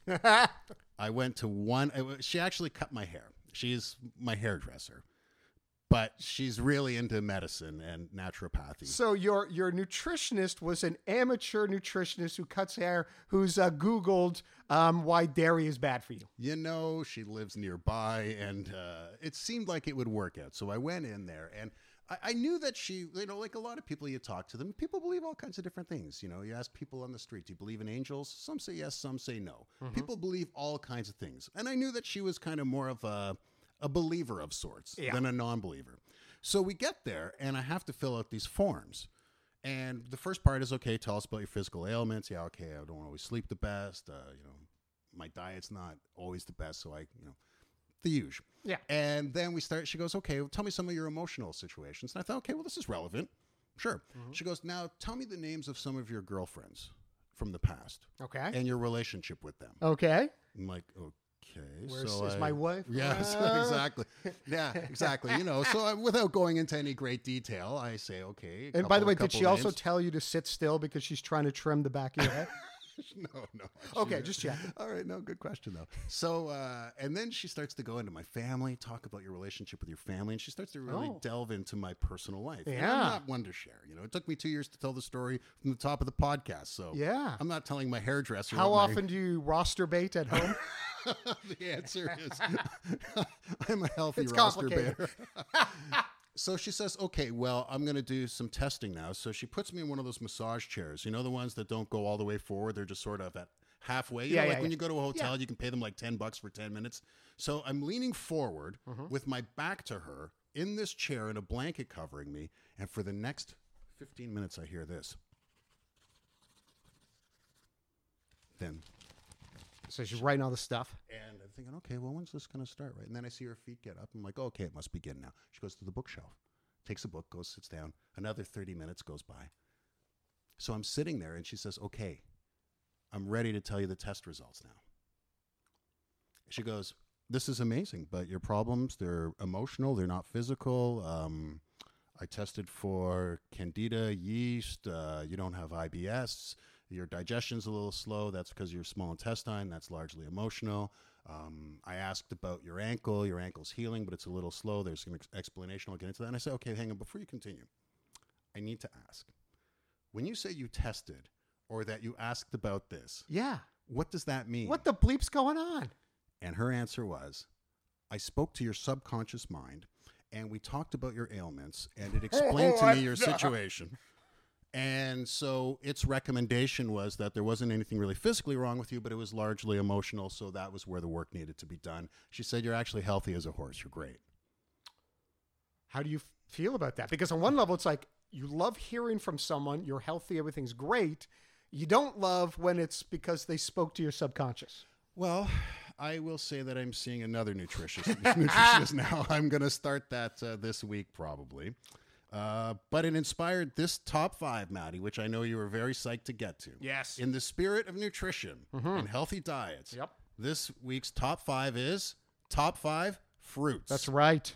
I went to one, it wa- she actually cut my hair. She's my hairdresser, but she's really into medicine and naturopathy. So your your nutritionist was an amateur nutritionist who cuts hair, who's uh, Googled um, why dairy is bad for you. You know, she lives nearby, and uh, it seemed like it would work out. So I went in there, and I, I knew that she, you know, like a lot of people, you talk to them, people believe all kinds of different things. You know, you ask people on the street, do you believe in angels? Some say yes, some say no. People believe all kinds of things. And I knew that she was kind of more of a, a believer of sorts Yeah. than a non-believer. So we get there, and I have to fill out these forms. And the first part is, okay, tell us about your physical ailments. Yeah, okay, I don't always sleep the best. Uh, you know, my diet's not always the best, so I, you know, the usual. Yeah. And then we start, she goes, okay, well, tell me some of your emotional situations. And I thought, okay, well, this is relevant. Sure. She goes, now tell me the names of some of your girlfriends from the past Okay. and your relationship with them. Okay. I'm like, okay. Where's so is I- my wife? Yes, Uh, exactly. Yeah, exactly. You know, so I, without going into any great detail, I say, okay. a And by the couple- way, a did she couple also names. tell you to sit still because she's trying to trim the back of your head? No, no. Okay, She- just checking. All right, no, good question though. So, uh, and then she starts to go into my family, talk about your relationship with your family, and she starts to really Oh. delve into my personal life. And Yeah. I'm not one to share. You know, it took me two years to tell the story from the top of the podcast. So, Yeah. I'm not telling my hairdresser. How what my- often do you roster bait at home? the answer is I'm a healthy It's roster complicated. baiter. So she says, okay, well, I'm going to do some testing now. So she puts me in one of those massage chairs. You know, the ones that don't go all the way forward. They're just sort of at halfway. You Yeah, know, yeah, like when yeah. you go to a hotel, Yeah. you can pay them like ten bucks for ten minutes. So I'm leaning forward Mm-hmm. with my back to her in this chair and a blanket covering me. And for the next fifteen minutes, I hear this. Then So she's writing all the stuff. and I'm thinking, okay, well, when's this going to start, right? And then I see her feet get up. I'm like, okay, it must begin now. She goes to the bookshelf, takes a book, goes, sits down. Another thirty minutes goes by. So I'm sitting there, and she says, okay, I'm ready to tell you the test results now. She goes, this is amazing, but your problems, they're emotional, they're not physical. Um, I tested for candida, yeast. Uh, you don't have I B S. Your digestion's a little slow. That's because of your small intestine. That's largely emotional. Um, I asked about your ankle. Your ankle's healing, but it's a little slow. There's an ex- explanation. I'll get into that. And I said, okay, hang on. Before you continue, I need to ask. When you say you tested or that you asked about this, Yeah. what does that mean? What the bleep's going on? And her answer was, I spoke to your subconscious mind, and we talked about your ailments, and it explained to me your situation. And so its recommendation was that there wasn't anything really physically wrong with you, but it was largely emotional, so that was where the work needed to be done. She said, you're actually healthy as a horse. You're great. How do you f- feel about that? Because on one level, it's like you love hearing from someone, you're healthy, everything's great. You don't love when it's because they spoke to your subconscious. Well, I will say that I'm seeing another nutritionist, nutritionist now. I'm going to start that uh, this week probably. Uh, but it inspired this top five, Maddie, which I know you were very psyched to get to. Yes. In the spirit of nutrition and healthy diets, Yep. this week's top five is top five fruits. That's right.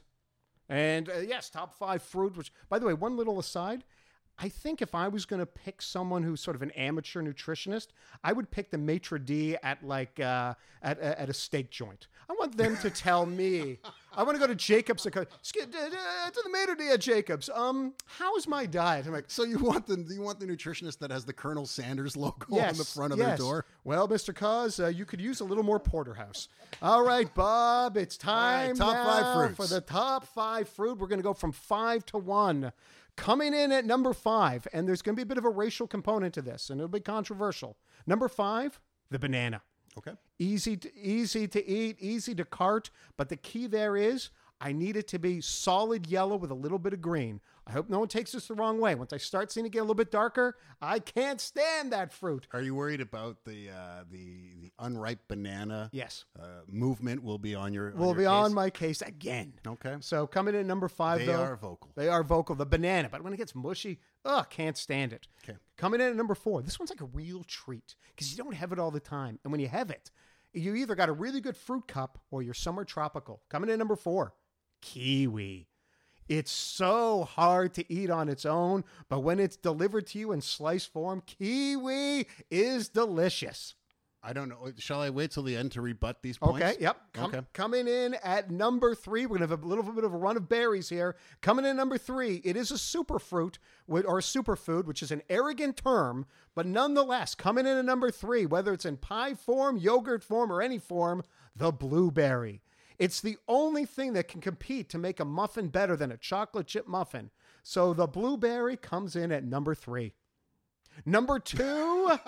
And uh, yes, top five fruit, which, by the way, one little aside, I think if I was going to pick someone who's sort of an amateur nutritionist, I would pick the maitre d' at like uh, at, at a steak joint. I want them to tell me. I want to go to Jacobs and go, "Excuse- uh, uh, to the maitre d' at Jacobs. Um, how's my diet? I'm like, So you want the you want the nutritionist that has the Colonel Sanders logo yes, on the front of yes. their door? Well, Mister Cause, uh, you could use a little more porterhouse. All right, Bob, it's time top now five fruits. for the top five fruit. We're going to go from five to one. Coming in at number five, and there's going to be a bit of a racial component to this, and it'll be controversial. Number five, the banana. Okay. Easy to, easy to eat, easy to cart, but the key there is I need it to be solid yellow with a little bit of green. I hope no one takes this the wrong way. Once I start seeing it get a little bit darker, I can't stand that fruit. Are you worried about the uh, the the unripe banana? Yes. Uh, movement will be on your. Will on be your on case? my case again. Okay. So coming in at number five, They though. are vocal. They are vocal. The banana, but when it gets mushy, ugh, can't stand it. Okay. Coming in at number four, this one's like a real treat because you don't have it all the time. And when you have it, you either got a really good fruit cup or you're somewhere tropical. Coming in at number four, kiwi. It's so hard to eat on its own, but when it's delivered to you in slice form, kiwi is delicious. I don't know. Shall I wait till the end to rebut these points? Okay, yep. Com- Okay. Coming in at number three, we're going to have a little bit of a run of berries here. Coming in at number three, it is a superfruit with- or a superfood, which is an arrogant term, but nonetheless, coming in at number three, whether it's in pie form, yogurt form, or any form, the blueberry. It's the only thing that can compete to make a muffin better than a chocolate chip muffin. So the blueberry comes in at number three. Number two...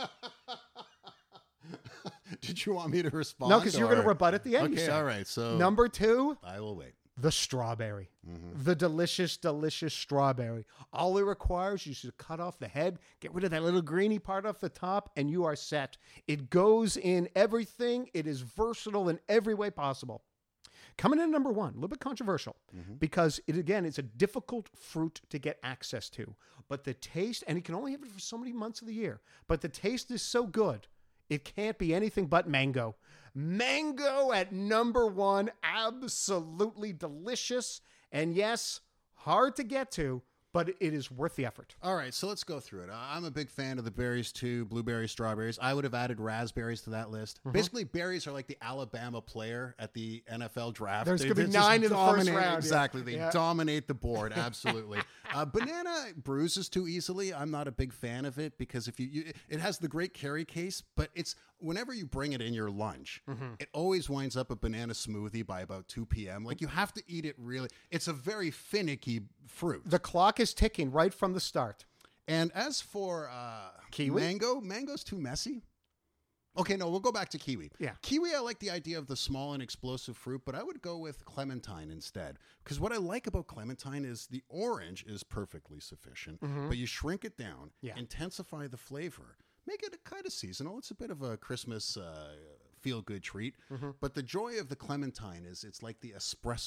Did you want me to respond? No, because you're going to or- rebut at the end. you Okay, said. all right. So Number two, I will wait. the strawberry. Mm-hmm. The delicious, delicious strawberry. All it requires is to cut off the head, get rid of that little greeny part off the top, and you are set. It goes in everything. It is versatile in every way possible. Coming in at number one, a little bit controversial Mm-hmm. because it, again, it's a difficult fruit to get access to. But the taste, and you can only have it for so many months of the year, but the taste is so good. It can't be anything but mango. Mango at number one, absolutely delicious. And yes, hard to get to, but it is worth the effort. All right, so let's go through it. Uh, I'm a big fan of the berries too, blueberries, strawberries. I would have added raspberries to that list. Mm-hmm. Basically, berries are like the Alabama player at the N F L draft. There's They- gonna be they just nine in the first dominate- round, yeah. Exactly, they Yeah. dominate the board. Absolutely. uh, banana bruises too easily. I'm not a big fan of it because if you, you it has the great carry case, but it's whenever you bring it in your lunch, Mm-hmm. it always winds up a banana smoothie by about two p.m. Like you have to eat it really. It's a very finicky fruit. The clock is ticking right from the start. And as for uh, Kiwi? mango, mango's too messy. Okay, no, we'll go back to kiwi. Yeah. Kiwi, I like the idea of the small and explosive fruit, but I would go with clementine instead. Because what I like about clementine is the orange is perfectly sufficient, but you shrink it down, Yeah. intensify the flavor, make it a kind of seasonal. It's a bit of a Christmas uh, feel-good treat. But the joy of the clementine is it's like the espresso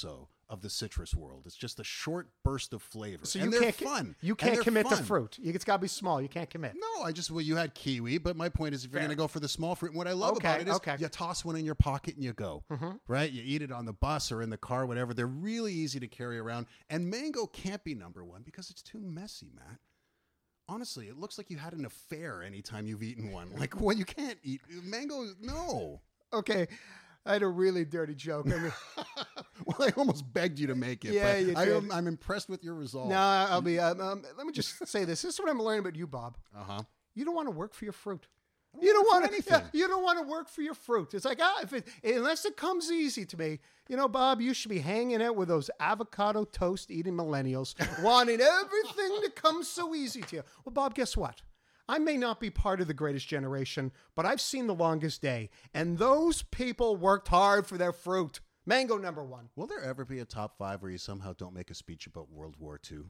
of the citrus world. It's just a short burst of flavor. So and you they're can't fun. You And can't they're commit to fun. fruit. You- It's got to be small. You can't commit. No, I just well, you had kiwi, but my point is, if you're Fair. going to go for the small fruit, and what I love Okay, about it is, okay. you toss one in your pocket and you go, right? You eat it on the bus or in the car, whatever. They're really easy to carry around, and mango can't be number one because it's too messy, Matt. Honestly, it looks like you had an affair anytime you've eaten one. Like, well, you can't eat mango. No. Okay. I had a really dirty joke. I mean, Well, I almost begged you to make it. Yeah, but you I did. am, I'm impressed with your resolve. no, I'll be. Um, um, let me just say this. This is what I'm learning about you, Bob. Uh huh. You don't want to work for your fruit. You don't work want for to. anything. Yeah, you don't want to work for your fruit. It's like ah, if it unless it comes easy to me, you know, Bob. You should be hanging out with those avocado toast eating millennials, wanting everything to come so easy to you. Well, Bob, guess what? I may not be part of the greatest generation, but I've seen the longest day, and those people worked hard for their fruit. Mango number one. Will there ever be a top five where you somehow don't make a speech about World War Two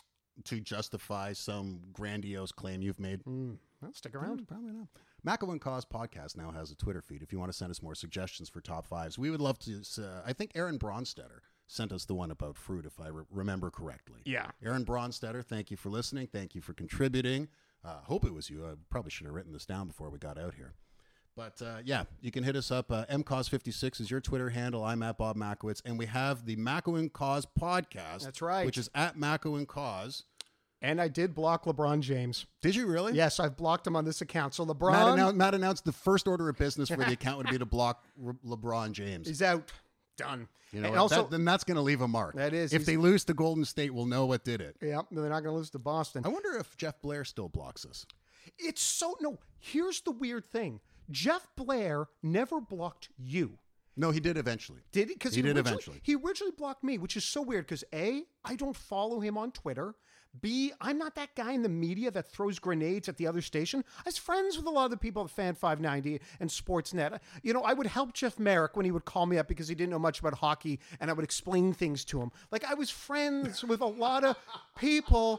to justify some grandiose claim you've made? Mm, well, stick around. Mm, probably not. Macco and Cause podcast now has a Twitter feed. If you want to send us more suggestions for top fives, we would love to. Uh, I think Aaron Bronstetter sent us the one about fruit, if I re- remember correctly. Yeah. Aaron Bronstetter, thank you for listening. Thank you for contributing. Uh, hope it was you. I probably should have written this down before we got out here. But uh, yeah, you can hit us up. Uh, M Cause fifty-six is your Twitter handle. I'm at Bob Makowitz. And we have the Macco and Cause podcast. That's right. Which is at Macco and Cause. And I did block LeBron James. Did you really? Yes, I've blocked him on this account. So LeBron Matt, annou- Matt announced the first order of business for the account would be to block Re- LeBron James. is out. Done. You know, and what? also, that, then that's going to leave a mark. That is. If He's- they lose to Golden State, we'll know what did it. yeah, they're not going to lose to Boston. I wonder if Jeff Blair still blocks us. It's so no. Here's the weird thing: Jeff Blair never blocked you. No, he did eventually. Did he? Because He did originally, eventually. He originally blocked me, which is so weird. Because A, I don't follow him on Twitter. B, I'm not that guy in the media that throws grenades at the other station. I was friends with a lot of the people at Fan five ninety and Sportsnet. You know, I would help Jeff Merrick when he would call me up because he didn't know much about hockey, and I would explain things to him. Like I was friends with a lot of people.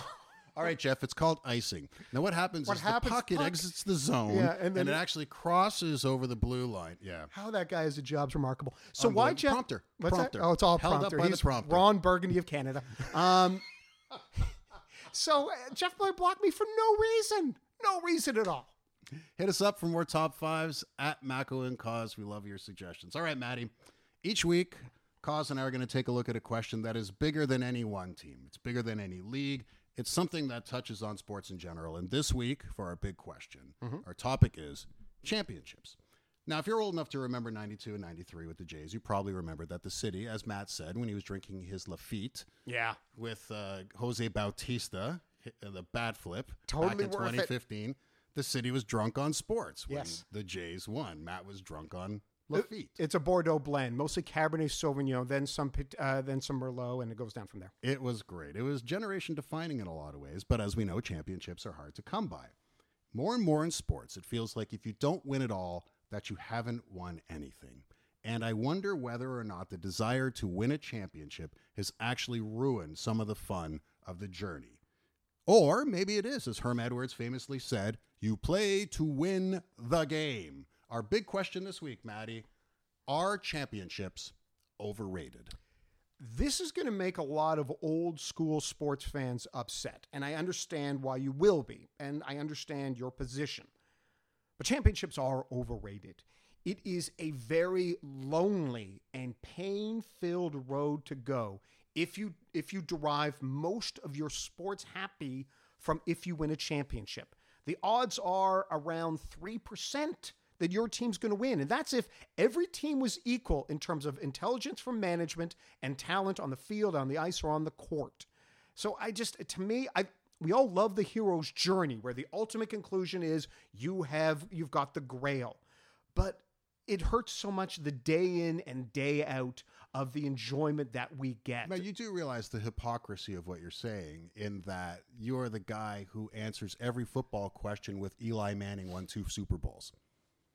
All right, Jeff, it's called icing. Now, what happens What is happens- the puck, it puck- exits the zone, Yeah, and and, then it it- actually crosses over the blue line. Yeah. How that guy has a job's remarkable. So Um, why well, Jeff? prompter. What's Prompter. that? Oh, it's all Held up prompter. by the He's prompter. Ron Burgundy of Canada. Um, so uh, Jeff Blair blocked me for no reason. No reason at all. Hit us up for more top fives at Macco and Cause. We love your suggestions. All right, Maddie. Each week, Cause and I are going to take a look at a question that is bigger than any one team. It's bigger than any league. It's something that touches on sports in general. And this week, for our big question, our topic is championships. Now, if you're old enough to remember ninety-two and ninety-three with the Jays, you probably remember that the city, as Matt said, when he was drinking his Lafitte Yeah. with uh, Jose Bautista, hit, uh, the bat flip, Totally back in worth it. twenty fifteen, the city was drunk on sports when Yes. the Jays won. Matt was drunk on Lafitte. It's a Bordeaux blend, mostly Cabernet Sauvignon, then some Pit- uh, then some Merlot, and it goes down from there. It was great. It was generation defining in a lot of ways, but as we know, championships are hard to come by. More and more in sports, it feels like if you don't win it all, that you haven't won anything. And I wonder whether or not the desire to win a championship has actually ruined some of the fun of the journey. Or maybe it is, as Herm Edwards famously said, you play to win the game. Our big question this week, Maddie, are championships overrated? This is going to make a lot of old school sports fans upset, and I understand why you will be, and I understand your position. But championships are overrated. It is a very lonely and pain-filled road to go if you if you derive most of your sports happy from if you win a championship. The odds are around three percent that your team's going to win. And that's if every team was equal in terms of intelligence from management and talent on the field, on the ice, or on the court. So I just, to me, I we all love the hero's journey where the ultimate conclusion is you have, you've got the grail. But it hurts so much the day in and day out of the enjoyment that we get. Now, you do realize the hypocrisy of what you're saying in that you're the guy who answers every football question with Eli Manning won two Super Bowls.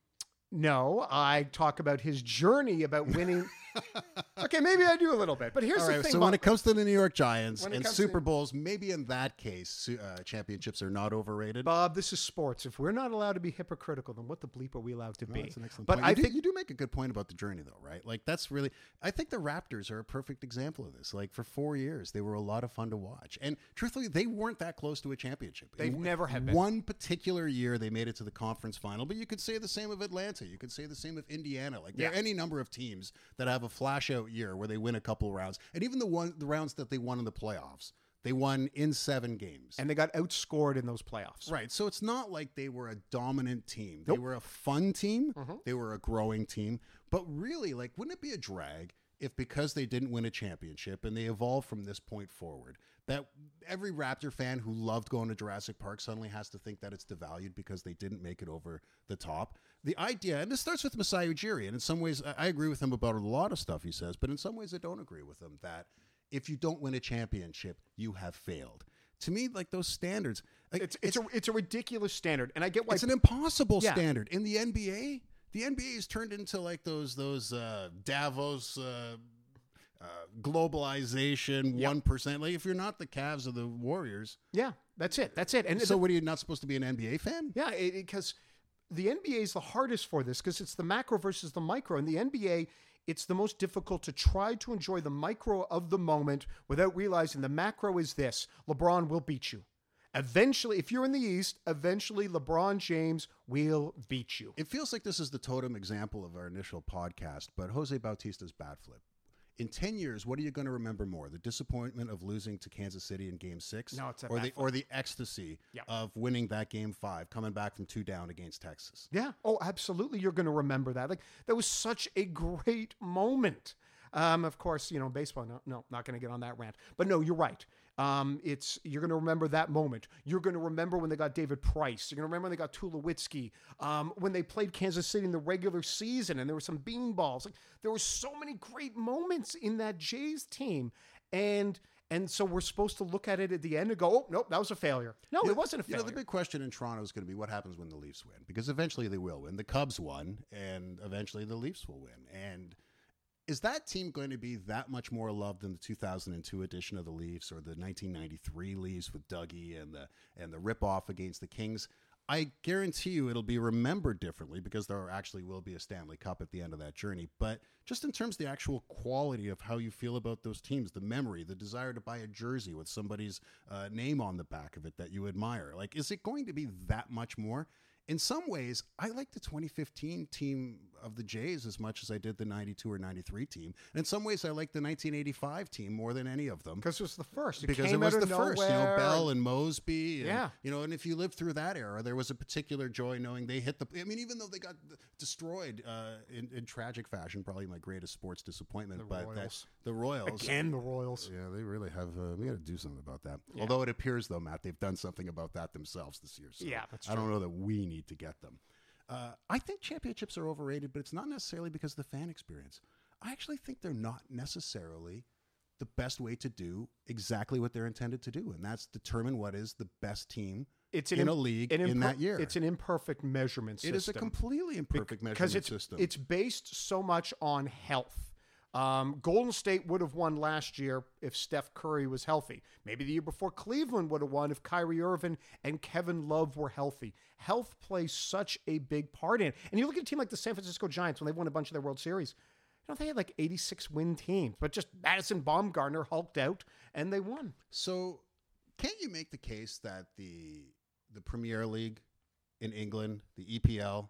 No, I talk about his journey about winning. Okay, maybe I do a little bit, but here's All the right, thing. so Bob. when it comes to the New York Giants When it and comes Super to- Bowls, maybe in that case, su- uh, championships are not overrated. Bob, this is sports. If we're not allowed to be hypocritical, then what the bleep are we allowed to No, be? that's an excellent but point. I you, do, think you do make a good point about the journey, though, right? Like, that's really, I think the Raptors are a perfect example of this. Like, for four years, they were a lot of fun to watch. And truthfully, they weren't that close to a championship. They've In never have been. One particular year, they made it to the conference final, but you could say the same of Atlanta. You could say the same of Indiana. Like, there Yeah. are any number of teams that have a flash out year where they win a couple rounds. And even the one, the rounds that they won in the playoffs, they won in seven games. and they got outscored in those playoffs. Right. So it's not like they were a dominant team. Nope. They were a fun team. Mhm. They were a growing team. But really, like, wouldn't it be a drag if because they didn't win a championship and they evolved from this point forward, that every Raptor fan who loved going to Jurassic Park suddenly has to think that it's devalued because they didn't make it over the top? The idea, and this starts with Masai Ujiri, and in some ways I I agree with him about a lot of stuff he says, but in some ways I don't agree with him, that if you don't win a championship, you have failed. To me, like, those standards, like, It's it's a it's a ridiculous standard, and I get why. it's an impossible Yeah. standard. In the N B A, the N B A is turned into like those those uh, Davos uh, uh, globalization Yeah. one percent. Like, if you're not the Cavs or the Warriors, yeah, that's it. That's it. And so what are you not supposed to be an N B A fan? yeah, because the N B A is the hardest for this because it's the macro versus the micro. In the N B A, it's the most difficult to try to enjoy the micro of the moment without realizing the macro is this: LeBron will beat you. Eventually, if you're in the East, eventually LeBron James will beat you. It feels like this is the totem example of our initial podcast, but Jose Bautista's bat flip. In ten years, what are you going to remember more? The disappointment of losing to Kansas City in game six? No, it's a or bat the flip. or the ecstasy Yeah. of winning that game five, coming back from two down against Texas. Yeah. Oh, absolutely. You're going to remember that. Like, that was such a great moment. Um, of course, you know, baseball. No, no, not going to get on that rant. But no, you're right. Um, it's you're going to remember that moment. You're going to remember when they got David Price. You're going to remember when they got Tulowitzki. Um, when they played Kansas City in the regular season, and there were some beanballs. Like, there were so many great moments in that Jays team, and and so we're supposed to look at it at the end and go, oh nope, that was a failure. No, You it know- wasn't a You failure. know, the big question in Toronto is going to be what happens when the Leafs win, because eventually they will win. The Cubs won, and eventually the Leafs will win. And is that team going to be that much more loved than the two thousand two edition of the Leafs or the nineteen ninety-three Leafs with Dougie and the and the rip-off against the Kings? I guarantee you it'll be remembered differently because there actually will be a Stanley Cup at the end of that journey. But just in terms of the actual quality of how you feel about those teams, the memory, the desire to buy a jersey with somebody's uh, name on the back of it that you admire, like, is it going to be that much more? In some ways, I like the twenty fifteen team of the Jays as much as I did the ninety-two or ninety-three team. And in some ways, I like the nineteen eighty-five team more than any of them. because it was the first. It Because it came was out the of first, you know, nowhere. Bell and Mosby. And, Yeah. You know, and if you lived through that era, there was a particular joy knowing they hit the. I mean, even though they got destroyed uh, in, in tragic fashion, probably my greatest sports disappointment. The but that- Royals. the Royals. Again, the Royals. Yeah, they really have. Uh, we got to do something about that. Although it appears, though, Matt, they've done something about that themselves this year. So Yeah, that's I don't know that we need to get them. Uh, I think championships are overrated, but it's not necessarily because of the fan experience. I actually think they're not necessarily the best way to do exactly what they're intended to do, and that's determine what is the best team It's an in a im- league an in imper- that year. It's an imperfect measurement system. It is a completely imperfect because measurement it's, system. It's based so much on health. Um, Golden State would have won last year if Steph Curry was healthy. Maybe the year before Cleveland would have won if Kyrie Irving and Kevin Love were healthy. Health plays such a big part in it. And you look at a team like the San Francisco Giants when they won a bunch of their World Series. You know, they had like eighty-six win teams, but just Madison Bumgarner hulked out and they won. So, can't you make the case that the the Premier League in England, the E P L,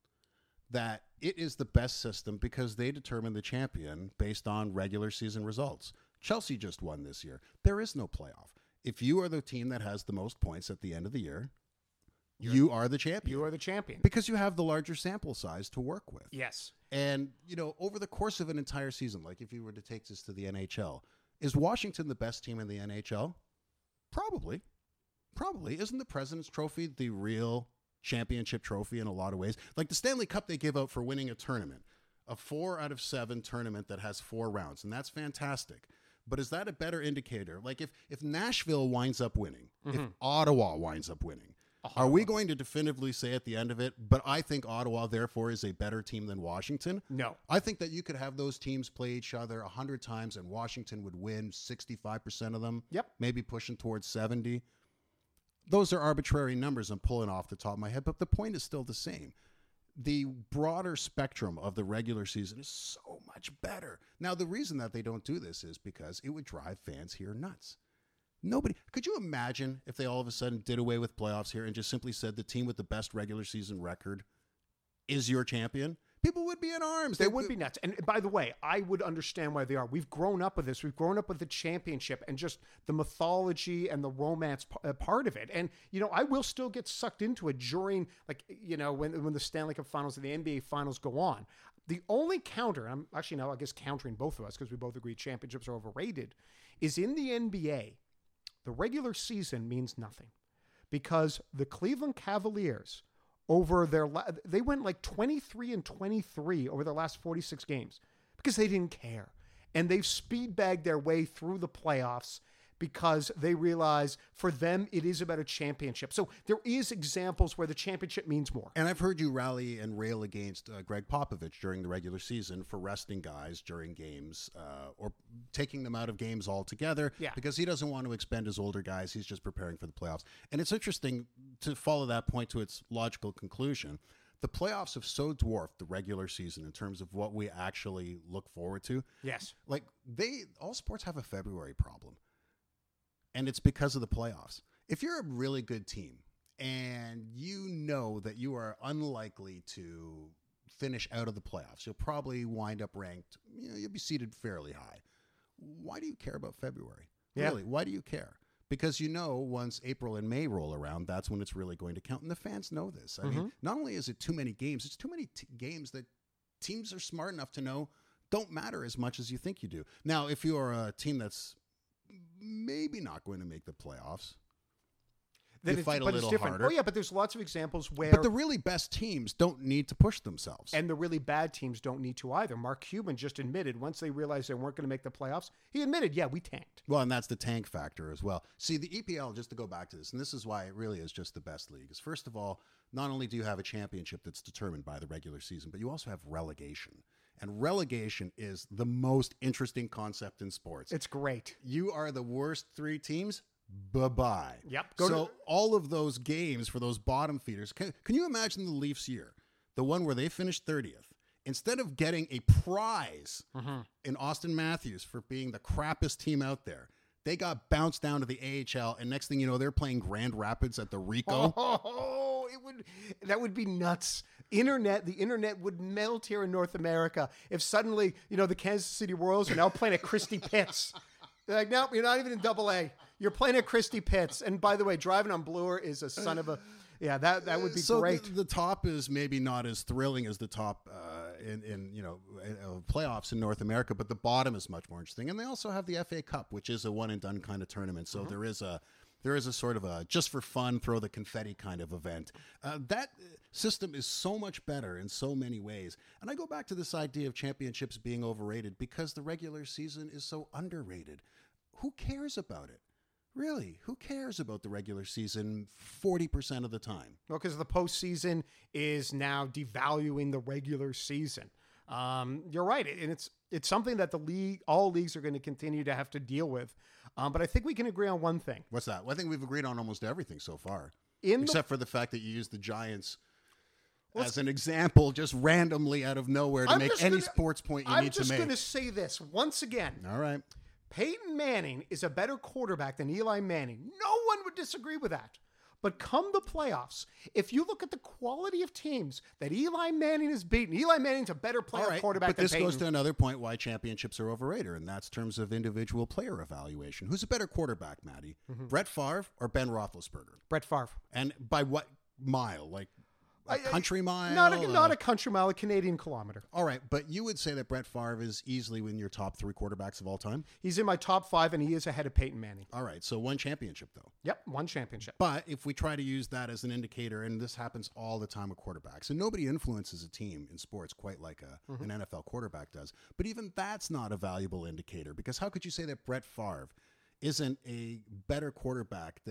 that it is the best system because they determine the champion based on regular season results? Chelsea just won this year. There is no playoff. If you are the team that has the most points at the end of the year, you are the champion. You are the champion. Because you have the larger sample size to work with. Yes. And, you know, over the course of an entire season, like if you were to take this to the N H L, is Washington the best team in the N H L? Probably. Probably. Isn't the President's Trophy the real championship trophy in a lot of ways? Like the Stanley Cup they give out for winning a tournament, a four out of seven tournament that has four rounds, and that's fantastic. But is that a better indicator? Like if, if Nashville winds up winning, if Ottawa winds up winning, Are we going to definitively say at the end of it, but I think Ottawa, therefore, is a better team than Washington? No. I think that you could have those teams play each other one hundred times and Washington would win sixty-five percent of them. Yep. Maybe pushing towards seventy. Those are arbitrary numbers I'm pulling off the top of my head, but the point is still the same. The broader spectrum of the regular season is so much better. Now, the reason that they don't do this is because it would drive fans here nuts. Nobody, could you imagine if they all of a sudden did away with playoffs here and just simply said the team with the best regular season record is your champion? People would be in arms. They would be nuts. And by the way, I would understand why they are. We've grown up with this. We've grown up with the championship and just the mythology and the romance p- part of it. And, you know, I will still get sucked into it during, like, you know, when, when the Stanley Cup Finals and the N B A Finals go on. The only counter, I'm actually now, I guess, countering both of us because we both agree championships are overrated, is in the N B A, the regular season means nothing because the Cleveland Cavaliers over their, la- they went like twenty-three and twenty-three over their last forty-six games because they didn't care. And they've speed bagged their way through the playoffs because they realize for them it is about a championship. So there is examples where the championship means more. And I've heard you rally and rail against uh, Greg Popovich during the regular season for resting guys during games uh, or taking them out of games altogether Yeah. because he doesn't want to expend his older guys. He's just preparing for the playoffs. And it's interesting to follow that point to its logical conclusion. The playoffs have so dwarfed the regular season in terms of what we actually look forward to. Yes. Like they, all sports have a February problem. And it's because of the playoffs. If you're a really good team and you know that you are unlikely to finish out of the playoffs, you'll probably wind up ranked, you know, you'll be seated fairly high. Why do you care about February? Yeah. Really, why do you care? Because you know once April and May roll around, that's when it's really going to count. And the fans know this. I Mm-hmm. mean, not only is it too many games, it's too many t- games that teams are smart enough to know don't matter as much as you think you do. Now, if you are a team that's maybe not going to make the playoffs, Then you it's, fight a but little it's different. harder. Oh, yeah, but there's lots of examples where... But the really best teams don't need to push themselves. And the really bad teams don't need to either. Mark Cuban just admitted once they realized they weren't going to make the playoffs, he admitted, yeah, we tanked. Well, and that's the tank factor as well. See, the E P L, just to go back to this, and this is why it really is just the best league, is first of all, not only do you have a championship that's determined by the regular season, but you also have relegation. And relegation is the most interesting concept in sports. It's great. You are the worst three teams, bye-bye. Yep. Go so to- all of those games for those bottom feeders, can, can you imagine the Leafs year, the one where they finished thirtieth? Instead of getting a prize Mm-hmm. in Austin Matthews for being the crappiest team out there, they got bounced down to the A H L, and next thing you know, they're playing Grand Rapids at the Rico. Oh, it would that would be nuts. Internet, the internet would melt here in North America if suddenly, you know, the Kansas City Royals are now playing at Christie Pitts. They're like, nope, you're not even in double A. You're playing at Christie Pitts. And by the way, driving on Bloor is a son of a yeah, that that would be so great. The, the top is maybe not as thrilling as the top uh, in, in you know uh, playoffs in North America, but the bottom is much more interesting. And they also have the F A Cup, which is a one and done kind of tournament. So mm-hmm. there is a there is a sort of a just for fun, throw the confetti kind of event. Uh, that system is so much better in so many ways. And I go back to this idea of championships being overrated because the regular season is so underrated. Who cares about it? Really, who cares about the regular season forty percent of the time? Well, because the postseason is now devaluing the regular season. Um, you're right, and it's it's something that the league, all leagues, are going to continue to have to deal with. Um, but I think we can agree on one thing. What's that? Well, I think we've agreed on almost everything so far, In except the, for the fact that you used the Giants Let's, as an example, just randomly out of nowhere to I'm make just any gonna, sports point you I'm need to make. just going to say this once again. All right. Peyton Manning is a better quarterback than Eli Manning. No one would disagree with that. But come the playoffs, if you look at the quality of teams that Eli Manning has beaten, Eli Manning's a better playoff All right, quarterback but than this Peyton. goes to another point why championships are overrated, and that's terms of individual player evaluation. Who's a better quarterback, Matty? Mm-hmm. Brett Favre or Ben Roethlisberger? Brett Favre. And by what mile? Like a country mile? Not a, not Uh, a country mile, a Canadian kilometer. All right, but you would say that Brett Favre is easily in your top three quarterbacks of all time? He's in my top five, and he is ahead of Peyton Manning. All right, so one championship, though. Yep, one championship. But if we try to use that as an indicator, and this happens all the time with quarterbacks, and nobody influences a team in sports quite like a, mm-hmm. an N F L quarterback does, but even that's not a valuable indicator, because how could you say that Brett Favre isn't a better quarterback than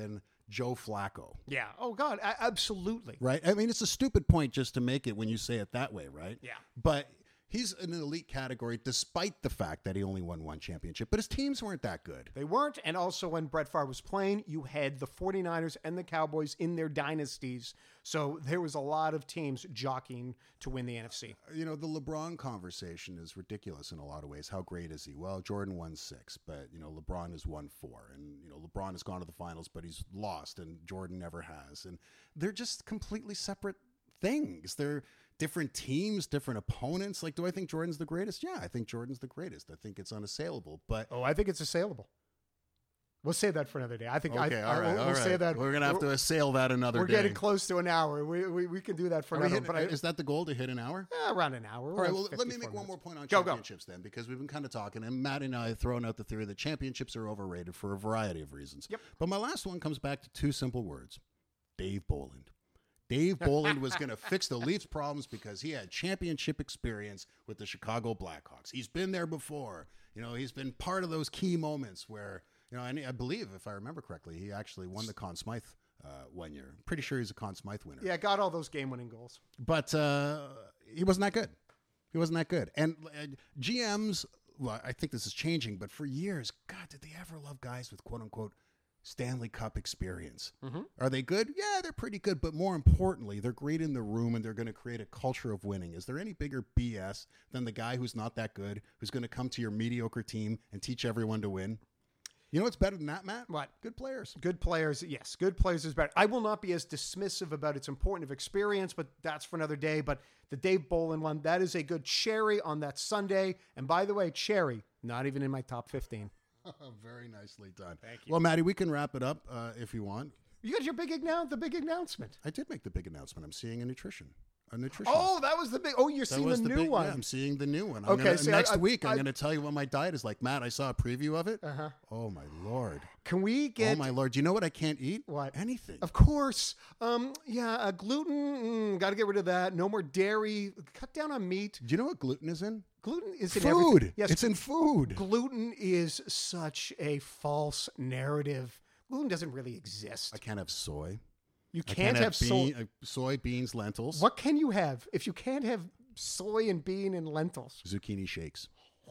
Joe Flacco. Yeah. Oh, God. A- absolutely. Right? I mean, it's a stupid point just to make it when you say it that way, right? Yeah. But he's in an elite category despite the fact that he only won one championship, but his teams weren't that good. They weren't. And also, when Brett Favre was playing, you had the 49ers and the Cowboys in their dynasties. So there was a lot of teams jockeying to win the N F C. You know, the LeBron conversation is ridiculous in a lot of ways. How great is he? Well, Jordan won six, but, you know, LeBron has won four. And, you know, LeBron has gone to the finals, but he's lost, and Jordan never has. And they're just completely separate things. They're different teams, different opponents. Like, do I think Jordan's the greatest? Yeah, I think Jordan's the greatest. I think it's unassailable. But Oh, I think it's assailable. We'll save that for another day. I think okay, I, all right, I, we'll, all we'll right. save that. We're gonna have to assail that another We're day. getting close to an hour. We we, we can do that for Are we another. hitting- But I, is that the goal, to hit an hour? eh, around an hour. All right, well, let me make one more point on Go, go. championships then, because we've been kind of talking, and Matt and I have thrown out the theory that championships are overrated for a variety of reasons. Yep. But my last one comes back to two simple words: Dave Boland. Dave Boland was going to fix the Leafs' problems because he had championship experience with the Chicago Blackhawks. He's been there before. You know, he's been part of those key moments where, you know, and I believe, if I remember correctly, he actually won the Conn Smythe uh, one year. Pretty sure he's a Conn Smythe winner. Yeah, got all those game-winning goals. But uh, he wasn't that good. He wasn't that good. And uh, G Ms, well, I think this is changing, but for years, God, did they ever love guys with quote-unquote Stanley Cup experience? Mm-hmm. Are they good? Yeah, they're pretty good. But more importantly, they're great in the room, and they're going to create a culture of winning. Is there any bigger B S than the guy who's not that good, who's going to come to your mediocre team and teach everyone to win? You know what's better than that, Matt? What? Good players. Good players, yes. Good players is better. I will not be as dismissive about its importance of experience, but that's for another day. But the Dave Boland one, that is a good cherry on that Sunday. And by the way, cherry, not even in my top fifteen. Very nicely done. Thank you. Well, Maddie, we can wrap it up uh, if you want. You got your big announce, the big announcement. I did make the big announcement. I'm seeing a nutrition. A nutritionist. Oh, that was the big. Oh, you're That seeing the was new big- one. Yeah, I'm seeing the new one. I'm Okay, gonna, see, next I- I- week I'm I- going to tell you what my diet is like. Matt, I saw a preview of it. Uh-huh. Oh my lord! Can we get? Oh my lord! Do you know what I can't eat? What? Anything. Of course. Um. Yeah. Uh, gluten. Mm, got to get rid of that. No more dairy. Cut down on meat. Do you know what gluten is in? Gluten is in Food. everything. Yes. It's in food. Gluten is such a false narrative. Gluten doesn't really exist. I can't have soy. You I can't, have, soy. bean, uh, soy, beans, lentils. What can you have if you can't have soy and bean and lentils? Zucchini shakes.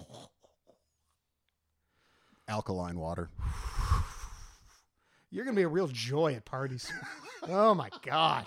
Alkaline water. You're gonna be a real joy at parties. Oh my god.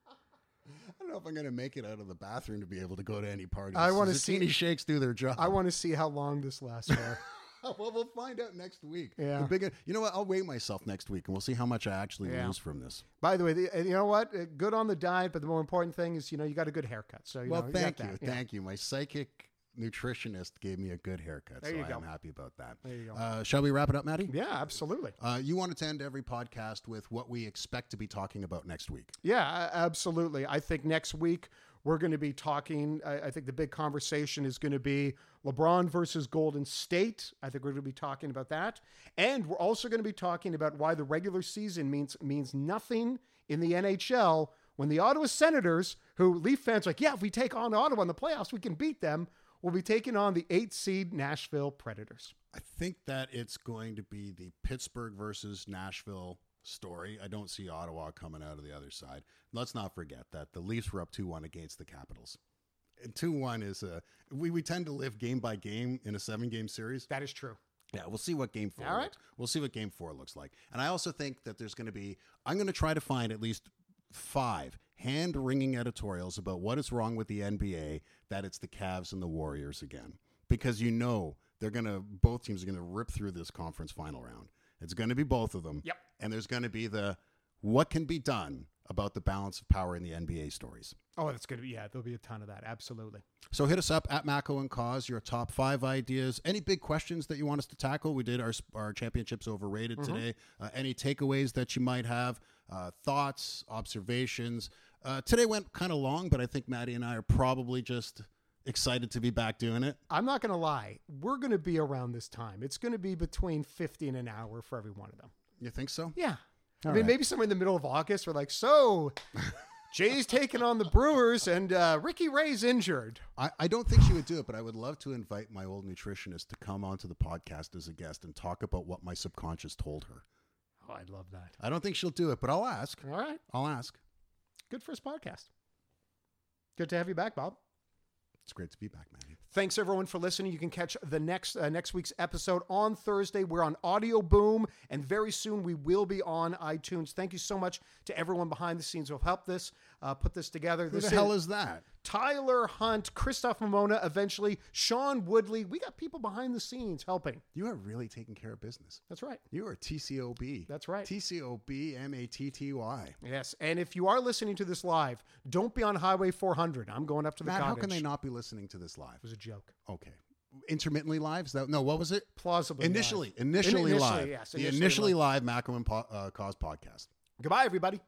I don't know if I'm going to make it out of the bathroom to be able to go to any parties. I wanna Zucchini see- shakes do their job. I want to see how long this lasts for. Well, we'll find out next week. Yeah. The big, you know what? I'll weigh myself next week, and we'll see how much I actually Yeah. lose from this. By the way, the, and you know what? Uh, Good on the diet, but the more important thing is, you know, you got a good haircut. So, you Well, know, thank got you, that. Yeah. thank you. My psychic nutritionist gave me a good haircut, There so you I go. am happy about that. There you go. Uh, shall we wrap it up, Maddie? Yeah, absolutely. Uh, you wanted to end every podcast with what we expect to be talking about next week. Yeah, a- absolutely. I think next week we're going to be talking. I, I think the big conversation is going to be LeBron versus Golden State. I think we're going to be talking about that. And we're also going to be talking about why the regular season means means nothing in the N H L when the Ottawa Senators, who Leaf fans are like, yeah, if we take on Ottawa in the playoffs, we can beat them, will be taking on the eight seed Nashville Predators. I think that it's going to be the Pittsburgh versus Nashville story. I don't see Ottawa coming out of the other side. Let's not forget that the Leafs were up two one against the Capitals. And two one is a, we, we tend to live game by game in a seven game series. That is true. Yeah, we'll see what game four All right. looks. We'll see what game four looks like. And I also think that there's going to be, I'm going to try to find at least five hand-wringing editorials about what is wrong with the N B A, that it's the Cavs and the Warriors again. Because you know they're going to, both teams are going to rip through this conference final round. It's going to be both of them. Yep. And there's going to be the, what can be done about the balance of power in the N B A stories. Oh, that's going to be, yeah, there'll be a ton of that. Absolutely. So hit us up at Mako and Cause, your top five ideas. Any big questions that you want us to tackle? We did our our championships overrated Mm-hmm. today. Uh, any takeaways that you might have? Uh, thoughts, observations. Uh, today went kind of long, but I think Maddie and I are probably just excited to be back doing it. I'm not going to lie. We're going to be around this time. It's going to be between fifty and an hour for every one of them. You think so? Yeah. I All mean, right. maybe somewhere in the middle of August, we're like, so Jay's taking on the Brewers and uh, Ricky Ray's injured. I, I don't think she would do it, but I would love to invite my old nutritionist to come onto the podcast as a guest and talk about what my subconscious told her. Oh, I love that. I don't think she'll do it, but I'll ask. All right. I'll ask. Good first podcast. Good to have you back, Bob. It's great to be back, Manny. Thanks everyone for listening. You can catch the next uh, next week's episode on Thursday. We're on Audio Boom, and very soon we will be on iTunes. Thank you so much to everyone behind the scenes who have helped this uh, put this together. Who This the hell is that? Tyler Hunt, Christoph Mamona, eventually Sean Woodley. We got people behind the scenes helping. You are really taking care of business. That's right. You are T C O B. That's right. T C O B M A T T Y. Yes, and if you are listening to this live, don't be on Highway four hundred. I'm going up to the Matt, cottage. how can they not be listening to this live? It was a joke. Okay. Intermittently live? Is that, no, what was it? Plausibly Initially. live. Initially, Initially, live. yes, the initially initially live, live Macro and po- uh, Cause podcast. Goodbye, everybody.